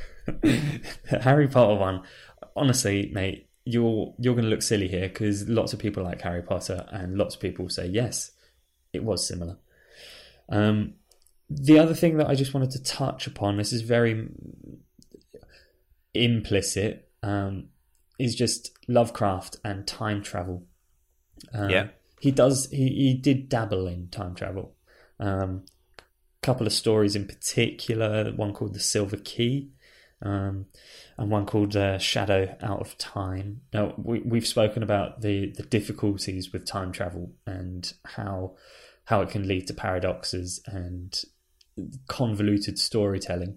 Speaker 5: Harry Potter one, honestly, mate, you're you're going to look silly here because lots of people like Harry Potter and lots of people say yes, it was similar. Um, the other thing that I just wanted to touch upon, this is very implicit, um, is just Lovecraft and time travel. Um,
Speaker 4: Yeah.
Speaker 5: he does. He, he did dabble in time travel. Um, couple of stories in particular. One called The Silver Key, um, and one called uh, Shadow Out of Time. Now we we've spoken about the the difficulties with time travel and how how it can lead to paradoxes and convoluted storytelling.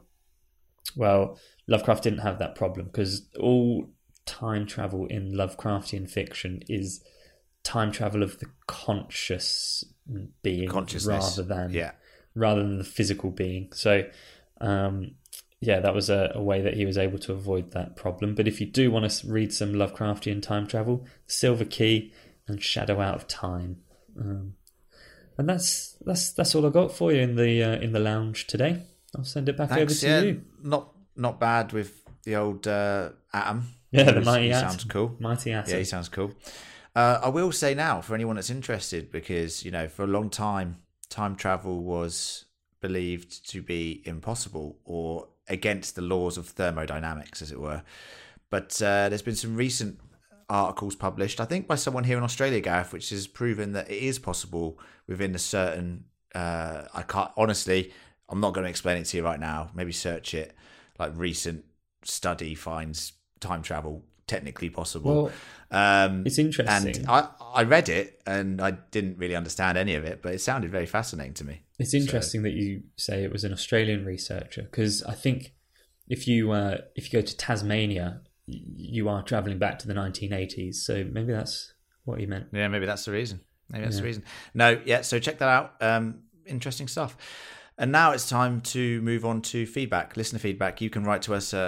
Speaker 5: Well, Lovecraft didn't have that problem because all time travel in Lovecraftian fiction is time travel of the conscious being
Speaker 4: Consciousness.
Speaker 5: rather than
Speaker 4: Yeah.
Speaker 5: rather than the physical being. So, um, yeah, that was a, a way that he was able to avoid that problem. But if you do want to read some Lovecraftian time travel, Silver Key and Shadow Out of Time, um, and that's that's that's all I got for you in the uh, in the lounge today. I'll send it back
Speaker 4: Thanks.
Speaker 5: over to
Speaker 4: Yeah,
Speaker 5: you.
Speaker 4: not not bad with the old uh, Atom.
Speaker 5: Yeah,
Speaker 4: He
Speaker 5: the
Speaker 4: was-
Speaker 5: mighty
Speaker 4: he
Speaker 5: Atom.
Speaker 4: sounds cool.
Speaker 5: Mighty Atom.
Speaker 4: Yeah, he sounds cool. Uh, I will say now, for anyone that's interested, because, you know, for a long time, time travel was believed to be impossible or against the laws of thermodynamics, as it were. But uh, there's been some recent articles published, I think by someone here in Australia, Gareth, which has proven that it is possible within a certain... Uh, I can't... Honestly, I'm not going to explain it to you right now. Maybe search it. Like, recent study finds time travel technically possible.
Speaker 5: Well,
Speaker 4: um,
Speaker 5: it's interesting.
Speaker 4: And I, I read it and I didn't really understand any of it, but it sounded very fascinating to me.
Speaker 5: It's interesting that you say it was an Australian researcher, because I think if you uh, if you go to Tasmania, y- you are travelling back to the nineteen eighties. So maybe that's what he meant.
Speaker 4: Yeah, maybe that's the reason. Maybe that's
Speaker 5: Yeah.
Speaker 4: the reason. No, yeah, so check that out. Um, interesting stuff. And now it's time to move on to feedback, listener feedback. You can write to us uh,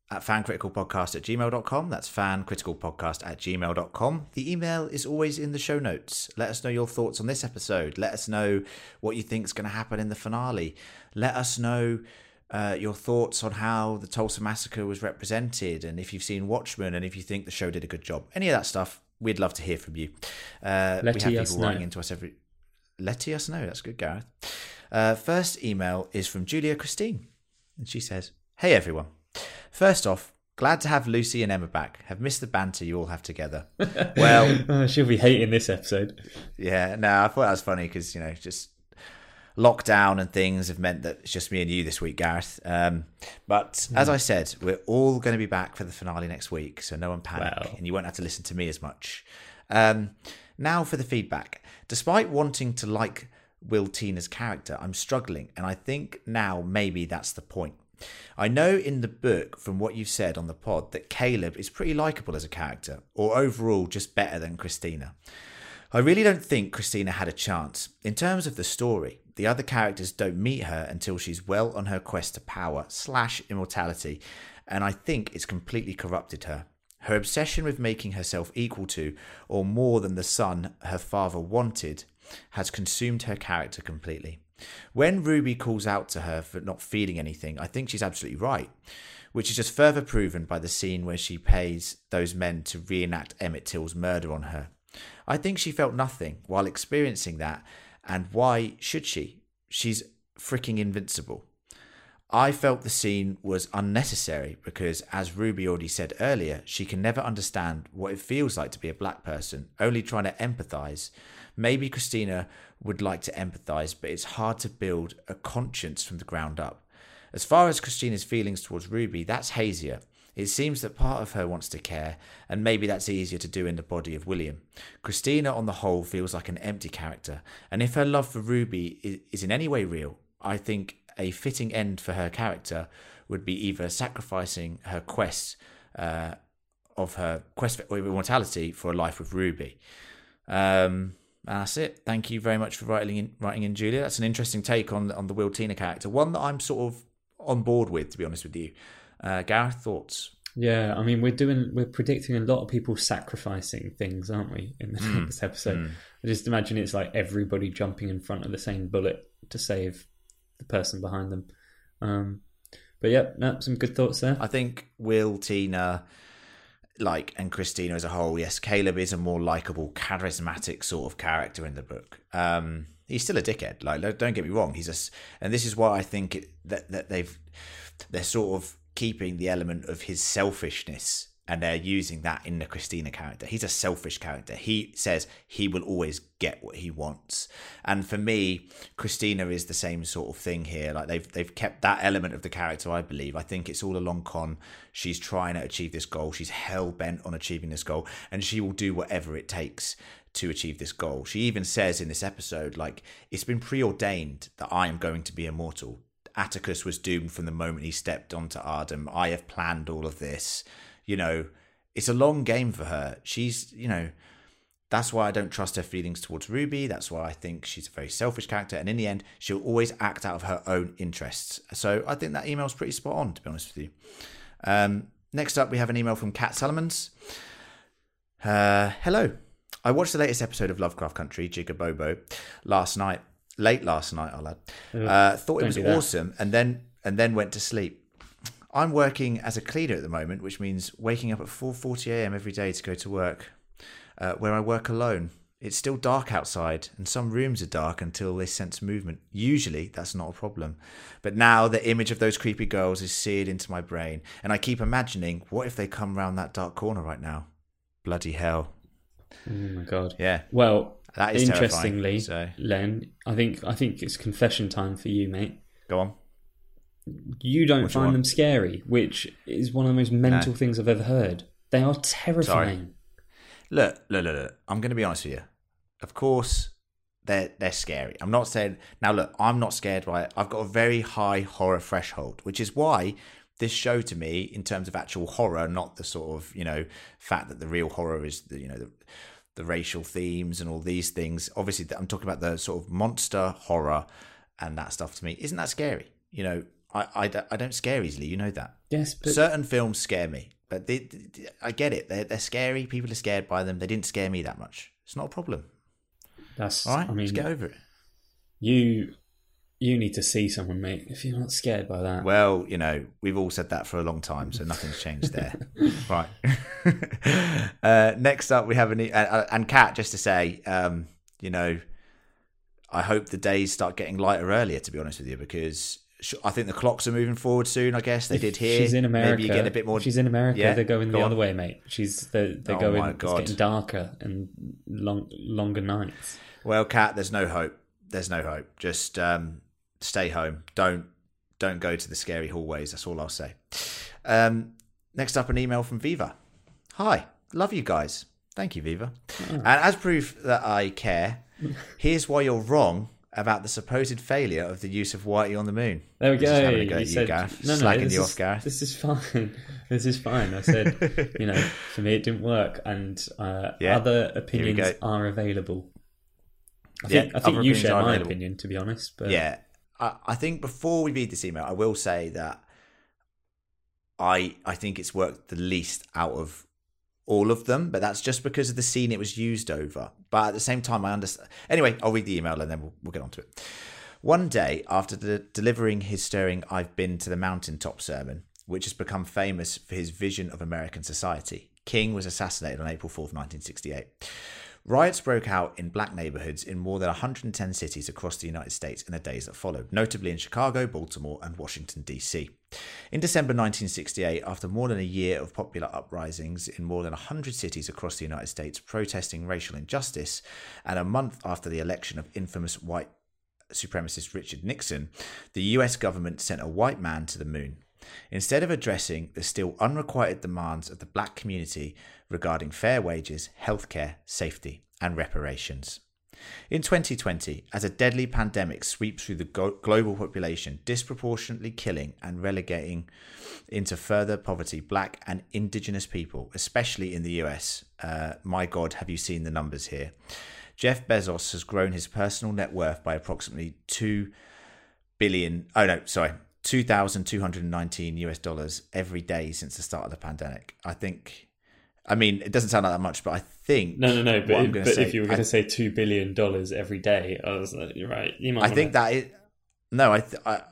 Speaker 4: at fancriticalpodcast at gmail dot com. That's fancriticalpodcast at gmail dot com. The email is always in the show notes. Let us know your thoughts on this episode. Let us know what you think is going to happen in the finale. Let us know uh, your thoughts on how the Tulsa Massacre was represented, and if you've seen Watchmen, and if you think the show did a good job. Any of that stuff, we'd love to hear from you. Uh, we have people writing into us every... Let us know. That's good, Gareth. Uh, first email is from Julia Christine, and she says, "Hey everyone. First off, glad to have Lucy and Emma back. Have missed the banter you all have together." Well,
Speaker 5: oh, she'll be hating this episode.
Speaker 4: Yeah, no, I thought that was funny because, you know, just lockdown and things have meant that it's just me and you this week, Gareth. Um, but mm. as I said, we're all going to be back for the finale next week, so no one panic, wow. and you won't have to listen to me as much. Um, now for the feedback. Despite wanting to like Will Tina's character, I'm struggling, and I think now maybe that's the point. I know in the book from what you've said on the pod that Caleb is pretty likeable as a character, or overall just better than Christina. I really don't think Christina had a chance. In terms of the story, the other characters don't meet her until she's well on her quest to power slash immortality, and I think it's completely corrupted her. Her obsession with making herself equal to, or more than the son her father wanted, has consumed her character completely. When Ruby calls out to her for not feeling anything, I think she's absolutely right, which is just further proven by the scene where she pays those men to reenact Emmett Till's murder on her. I think she felt nothing while experiencing that, and why should she? She's freaking invincible. I felt the scene was unnecessary because, as Ruby already said earlier, she can never understand what it feels like to be a black person, only trying to empathise. Maybe Christina would like to empathise, but it's hard to build a conscience from the ground up. As far as Christina's feelings towards Ruby, that's hazier. It seems that part of her wants to care, and maybe that's easier to do in the body of William. Christina, on the whole, feels like an empty character, and if her love for Ruby is in any way real, I think a fitting end for her character would be either sacrificing her quest uh, of her quest for immortality for a life with Ruby. Um, that's it. Thank you very much for writing in, writing in, Julia. That's an interesting take on on the Will Tina character, one that I'm sort of on board with, to be honest with you. Uh, Gareth, thoughts?
Speaker 5: Yeah, I mean, we're doing we're predicting a lot of people sacrificing things, aren't we, in the mm. next episode? Mm. I just imagine it's like everybody jumping in front of the same bullet to save the person behind them. Um, but yeah, no, some good thoughts there.
Speaker 4: I think Will, Tina, like, and Christina as a whole, yes, Caleb is a more likable, charismatic sort of character in the book. Um, he's still a dickhead. Like, don't get me wrong. He's a, and this is why I think it, that that they've they're sort of keeping the element of his selfishness, and they're using that in the Christina character. He's a selfish character. He says he will always get what he wants. And for me, Christina is the same sort of thing here. Like they've they've kept that element of the character, I believe. I think it's all a long con. She's trying to achieve this goal. She's hell-bent on achieving this goal, and she will do whatever it takes to achieve this goal. She even says in this episode, like, it's been preordained that I am going to be immortal. Atticus was doomed from the moment he stepped onto Ardham. I have planned all of this. You know, it's a long game for her. She's, you know, that's why I don't trust her feelings towards Ruby. That's why I think she's a very selfish character. And in the end, she'll always act out of her own interests. So I think that email's pretty spot on, to be honest with you. Um, next up, we have an email from Kat Solomons. Uh, hello. I watched the latest episode of Lovecraft Country, Jigga Bobo, last night. Late last night, I'll add. Uh, thought it was awesome, and then and then went to sleep. I'm working as a cleaner at the moment, which means waking up at four forty a.m. every day to go to work, uh, where I work alone. It's still dark outside, and some rooms are dark until they sense movement. Usually, that's not a problem. But now the image of those creepy girls is seared into my brain, and I keep imagining, what if they come round that dark corner right now? Bloody hell.
Speaker 5: Oh my God.
Speaker 4: Yeah.
Speaker 5: Well,
Speaker 4: that is
Speaker 5: interestingly,
Speaker 4: so.
Speaker 5: Len, I think I think it's confession time for you, mate.
Speaker 4: Go on.
Speaker 5: You don't
Speaker 4: What do you
Speaker 5: find
Speaker 4: want?
Speaker 5: them scary, which is one of the most mental
Speaker 4: No.
Speaker 5: things I've ever heard. They are terrifying.
Speaker 4: Sorry. Look, look, look, look. I'm going to be honest with you. Of course, they're they're scary. I'm not saying now. Look, I'm not scared by it. I've got a very high horror threshold, which is why this show to me, in terms of actual horror, not the sort of, you know, fact that the real horror is the, you know, the, the racial themes and all these things. Obviously, I'm talking about the sort of monster horror and that stuff. To me, isn't that scary? You know, I, I, don't, I don't scare easily. You know that.
Speaker 5: Yes, but
Speaker 4: certain films scare me, but they, they, I get it. They're, they're scary. People are scared by them. They didn't scare me that much. It's not a problem.
Speaker 5: That's
Speaker 4: all right.
Speaker 5: I mean,
Speaker 4: just get over it.
Speaker 5: You you need to see someone, mate. If you're not scared by that.
Speaker 4: Well, you know, we've all said that for a long time, so nothing's changed there. Right. uh, next up, we have an uh, and Kat. Just to say, um, you know, I hope the days start getting lighter earlier. To be honest with you, because I think the clocks are moving forward soon. I guess they
Speaker 5: if
Speaker 4: did here.
Speaker 5: She's in America.
Speaker 4: Maybe you get a bit more.
Speaker 5: If she's in America.
Speaker 4: Yeah?
Speaker 5: They're going
Speaker 4: Go
Speaker 5: the
Speaker 4: on.
Speaker 5: other way, mate. She's they're, they're
Speaker 4: Oh
Speaker 5: going.
Speaker 4: my
Speaker 5: It's
Speaker 4: God.
Speaker 5: getting darker and long, longer nights.
Speaker 4: Well, Kat, there's no hope. There's no hope. Just um, stay home. Don't don't go to the scary hallways. That's all I'll say. Um, next up, an email from Viva. Hi, love you guys. Thank you, Viva. Oh. And as proof that I care, here's why you're wrong about the supposed failure of the use of Whitey on the moon.
Speaker 5: There we
Speaker 4: This
Speaker 5: go.
Speaker 4: is having a go
Speaker 5: You
Speaker 4: at you,
Speaker 5: said,
Speaker 4: Gareth.
Speaker 5: no, no,
Speaker 4: Slagging
Speaker 5: this
Speaker 4: you
Speaker 5: is,
Speaker 4: off, Gareth.
Speaker 5: This is fine. This is fine. I said, you know, for me it didn't work, and uh,
Speaker 4: Yeah.
Speaker 5: other
Speaker 4: Here we
Speaker 5: opinions
Speaker 4: go.
Speaker 5: are available. I
Speaker 4: Yeah,
Speaker 5: think, I think
Speaker 4: other
Speaker 5: you
Speaker 4: opinions
Speaker 5: share
Speaker 4: are
Speaker 5: my
Speaker 4: available.
Speaker 5: opinion, to be honest. But
Speaker 4: Yeah, I, I think before we read this email, I will say that I I think it's worked the least out of all of them, but that's just because of the scene it was used over. But at the same time, I understand. Anyway, I'll read the email and then we'll, we'll get on to it. One day, after the, delivering his stirring "I've been to the mountaintop" sermon, which has become famous for his vision of American society, King was assassinated on April fourth, nineteen sixty-eight. Riots broke out in black neighborhoods in more than one hundred ten cities across the United States in the days that followed, notably in Chicago, Baltimore, and Washington, D C. In December nineteen sixty-eight, after more than a year of popular uprisings in more than one hundred cities across the United States protesting racial injustice, and a month after the election of infamous white supremacist Richard Nixon, the U S government sent a white man to the moon. Instead of addressing the still unrequited demands of the black community regarding fair wages, healthcare, safety, and reparations. In twenty twenty, as a deadly pandemic sweeps through the go- global population, disproportionately killing and relegating into further poverty black and indigenous people, especially in the U S, uh, my God, have you seen the numbers here? Jeff Bezos has grown his personal net worth by approximately two billion. Oh no, sorry. two thousand two hundred nineteen US dollars every day since the start of the pandemic. I think, I mean, it doesn't sound like that much, but I think...
Speaker 5: No, no, no,
Speaker 4: what
Speaker 5: but,
Speaker 4: I'm gonna
Speaker 5: but
Speaker 4: say,
Speaker 5: if you were going to say two billion dollars every day, I was like, you're right. You might
Speaker 4: I
Speaker 5: wanna...
Speaker 4: think that is... No, I, th- I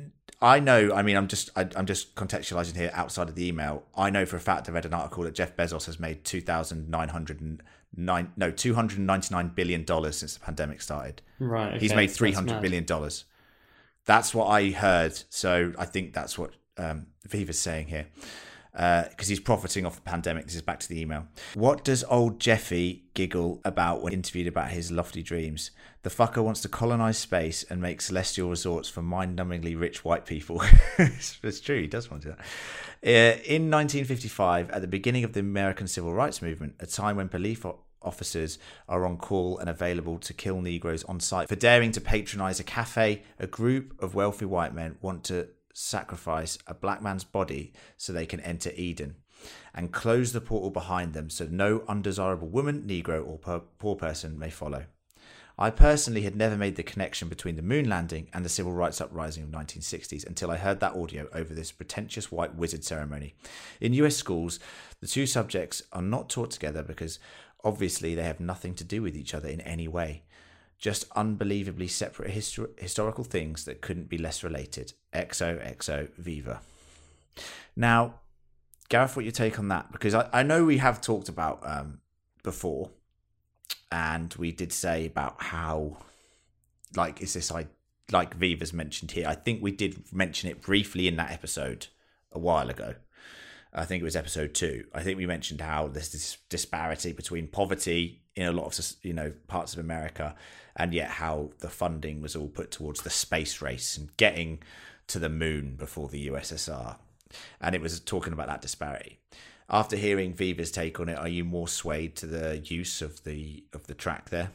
Speaker 4: I know, I mean, I'm just I, I'm just contextualizing here outside of the email. I know for a fact I read an article that Jeff Bezos has made two thousand nine hundred nine no, two hundred ninety-nine billion dollars since the pandemic started.
Speaker 5: Right. Okay.
Speaker 4: He's made three hundred billion dollars. That's what I heard. So I think that's what um, Viva's saying here. Because uh, he's profiting off the pandemic. This is back to the email. What does old Jeffy giggle about when interviewed about his lofty dreams? The fucker wants to colonize space and make celestial resorts for mind-numbingly rich white people. it's, it's true, he does want to do that. Uh, in nineteen fifty-five, at the beginning of the American Civil Rights Movement, a time when police officers are on call and available to kill Negroes on site for daring to patronize a cafe, a group of wealthy white men want to sacrifice a black man's body so they can enter Eden and close the portal behind them so no undesirable woman, Negro, or per- poor person may follow. I personally had never made the connection between the moon landing and the civil rights uprising of the nineteen sixties until I heard that audio over this pretentious white wizard ceremony. In U S schools, the two subjects are not taught together because obviously they have nothing to do with each other in any way. Just unbelievably separate histor- historical things that couldn't be less related. X O X O Viva. Now, Gareth, what your take on that? Because I, I know we have talked about um, before, and we did say about how, like, is this I like Viva's mentioned here? I think we did mention it briefly in that episode a while ago. I think it was episode two. I think we mentioned how there's this disparity between poverty in a lot of, you know, parts of America, and yet how the funding was all put towards the space race and getting to the moon before the U S S R. And it was talking about that disparity. After hearing Viva's take on it, are you more swayed to the use of the of the track there?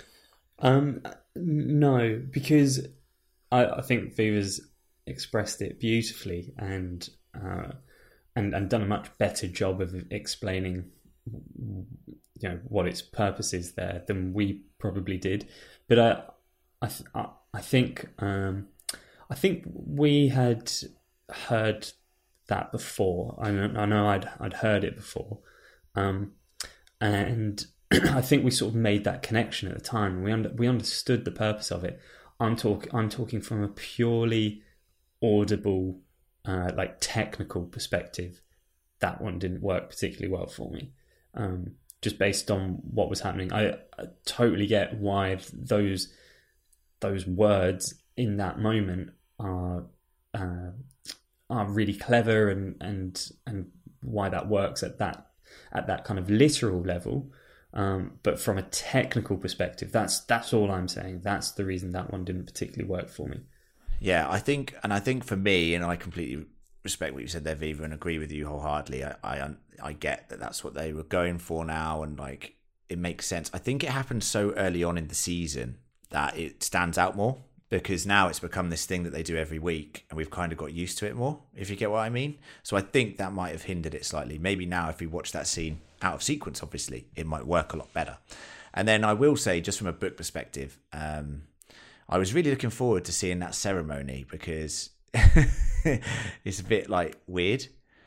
Speaker 5: Um, no, because I, I think Viva's expressed it beautifully and uh, and and done a much better job of explaining, you know, what its purpose is there than we probably did. But I I th- I think um, I think we had heard that before. I know, I know I'd I'd heard it before, um, and I think we sort of made that connection at the time. We under, we understood the purpose of it. I'm talk I'm talking from a purely audible, uh, like technical perspective. That one didn't work particularly well for me, um, just based on what was happening. I, I totally get why those those words in that moment are uh, are really clever, and and and why that works at that at that kind of literal level. Um, but from a technical perspective, that's that's all I'm saying. That's the reason that one didn't particularly work for me.
Speaker 4: Yeah, I think, and I think for me, and I completely respect what you said there, Viva, and agree with you wholeheartedly. I, I I get that that's what they were going for now, and like it makes sense. I think it happened so early on in the season that it stands out more, because now it's become this thing that they do every week, and we've kind of got used to it more, if you get what I mean. So I think that might have hindered it slightly. Maybe now if we watch that scene out of sequence, obviously, it might work a lot better. And then I will say, just from a book perspective, um, I was really looking forward to seeing that ceremony, because it's a bit like weird,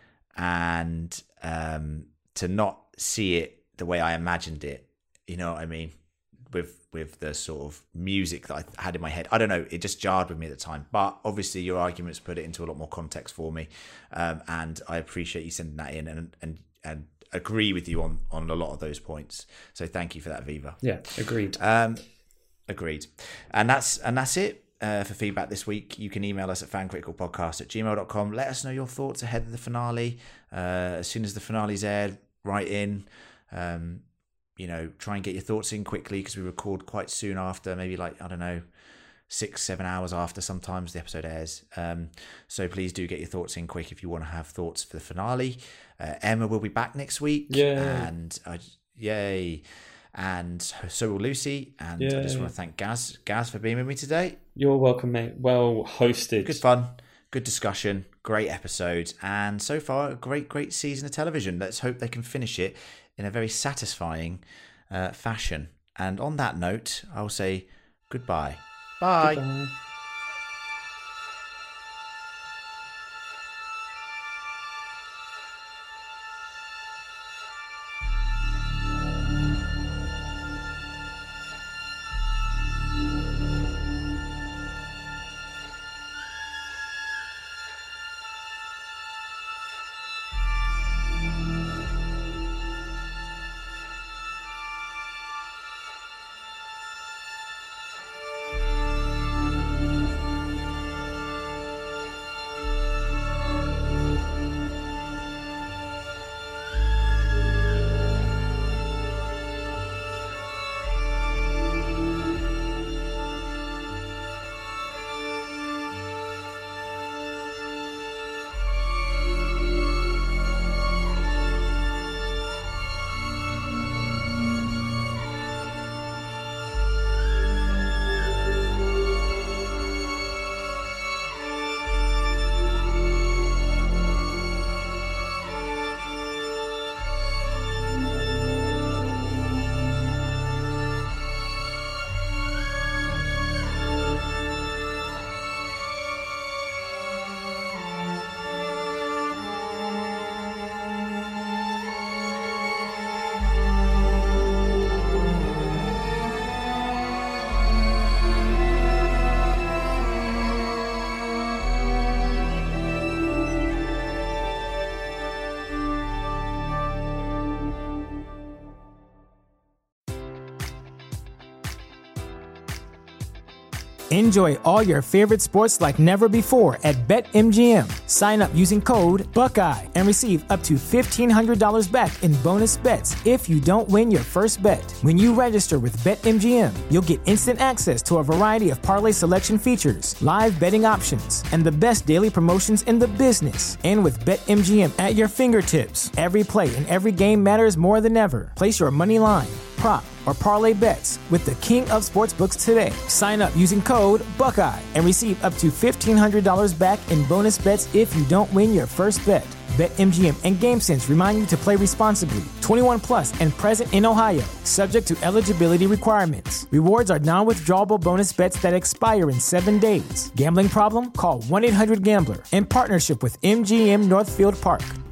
Speaker 4: and um, to not see it the way I imagined it, you know what I mean, with with the sort of music that I had in my head. I don't know, it just jarred with me at the time. But obviously your arguments put it into a lot more context for me, um, and I appreciate you sending that in, and and and agree with you on on a lot of those points. So thank you for that, Viva.
Speaker 5: Yeah, agreed.
Speaker 4: Um, agreed. And that's and that's it. Uh, for feedback this week, you can email us at fancriticalpodcast at gmail dot com. Let us know your thoughts ahead of the finale. Uh, as soon as the finale's aired, write in. Um, you know, try and get your thoughts in quickly, because we record quite soon after, maybe like, I don't know, six, seven hours after sometimes the episode airs. Um, so please do get your thoughts in quick if you want to have thoughts for the finale. Uh, Emma will be back next week.
Speaker 5: Yeah.
Speaker 4: And uh, yay. And so will Lucy. And yeah. I just want to thank Gaz, Gaz for being with me today.
Speaker 5: You're welcome, mate. Well hosted.
Speaker 4: Good fun. Good discussion. Great episode. And so far, a great, great season of television. Let's hope they can finish it in a very satisfying uh, fashion. And on that note, I'll say goodbye. Bye.
Speaker 5: Goodbye.
Speaker 1: Enjoy all your favorite sports like never before at BetMGM. Sign up using code Buckeye and receive up to fifteen hundred dollars back in bonus bets if you don't win your first bet. When you register with BetMGM, you'll get instant access to a variety of parlay selection features, live betting options, and the best daily promotions in the business. And with BetMGM at your fingertips, every play and every game matters more than ever. Place your money line, prop, or parlay bets with the king of sportsbooks today. Sign up using code Buckeye and receive up to fifteen hundred dollars back in bonus bets if you don't win your first bet. BetMGM and GameSense remind you to play responsibly. twenty-one plus and present in Ohio, subject to eligibility requirements. Rewards are non-withdrawable bonus bets that expire in seven days. Gambling problem? Call one eight hundred gambler in partnership with M G M Northfield Park.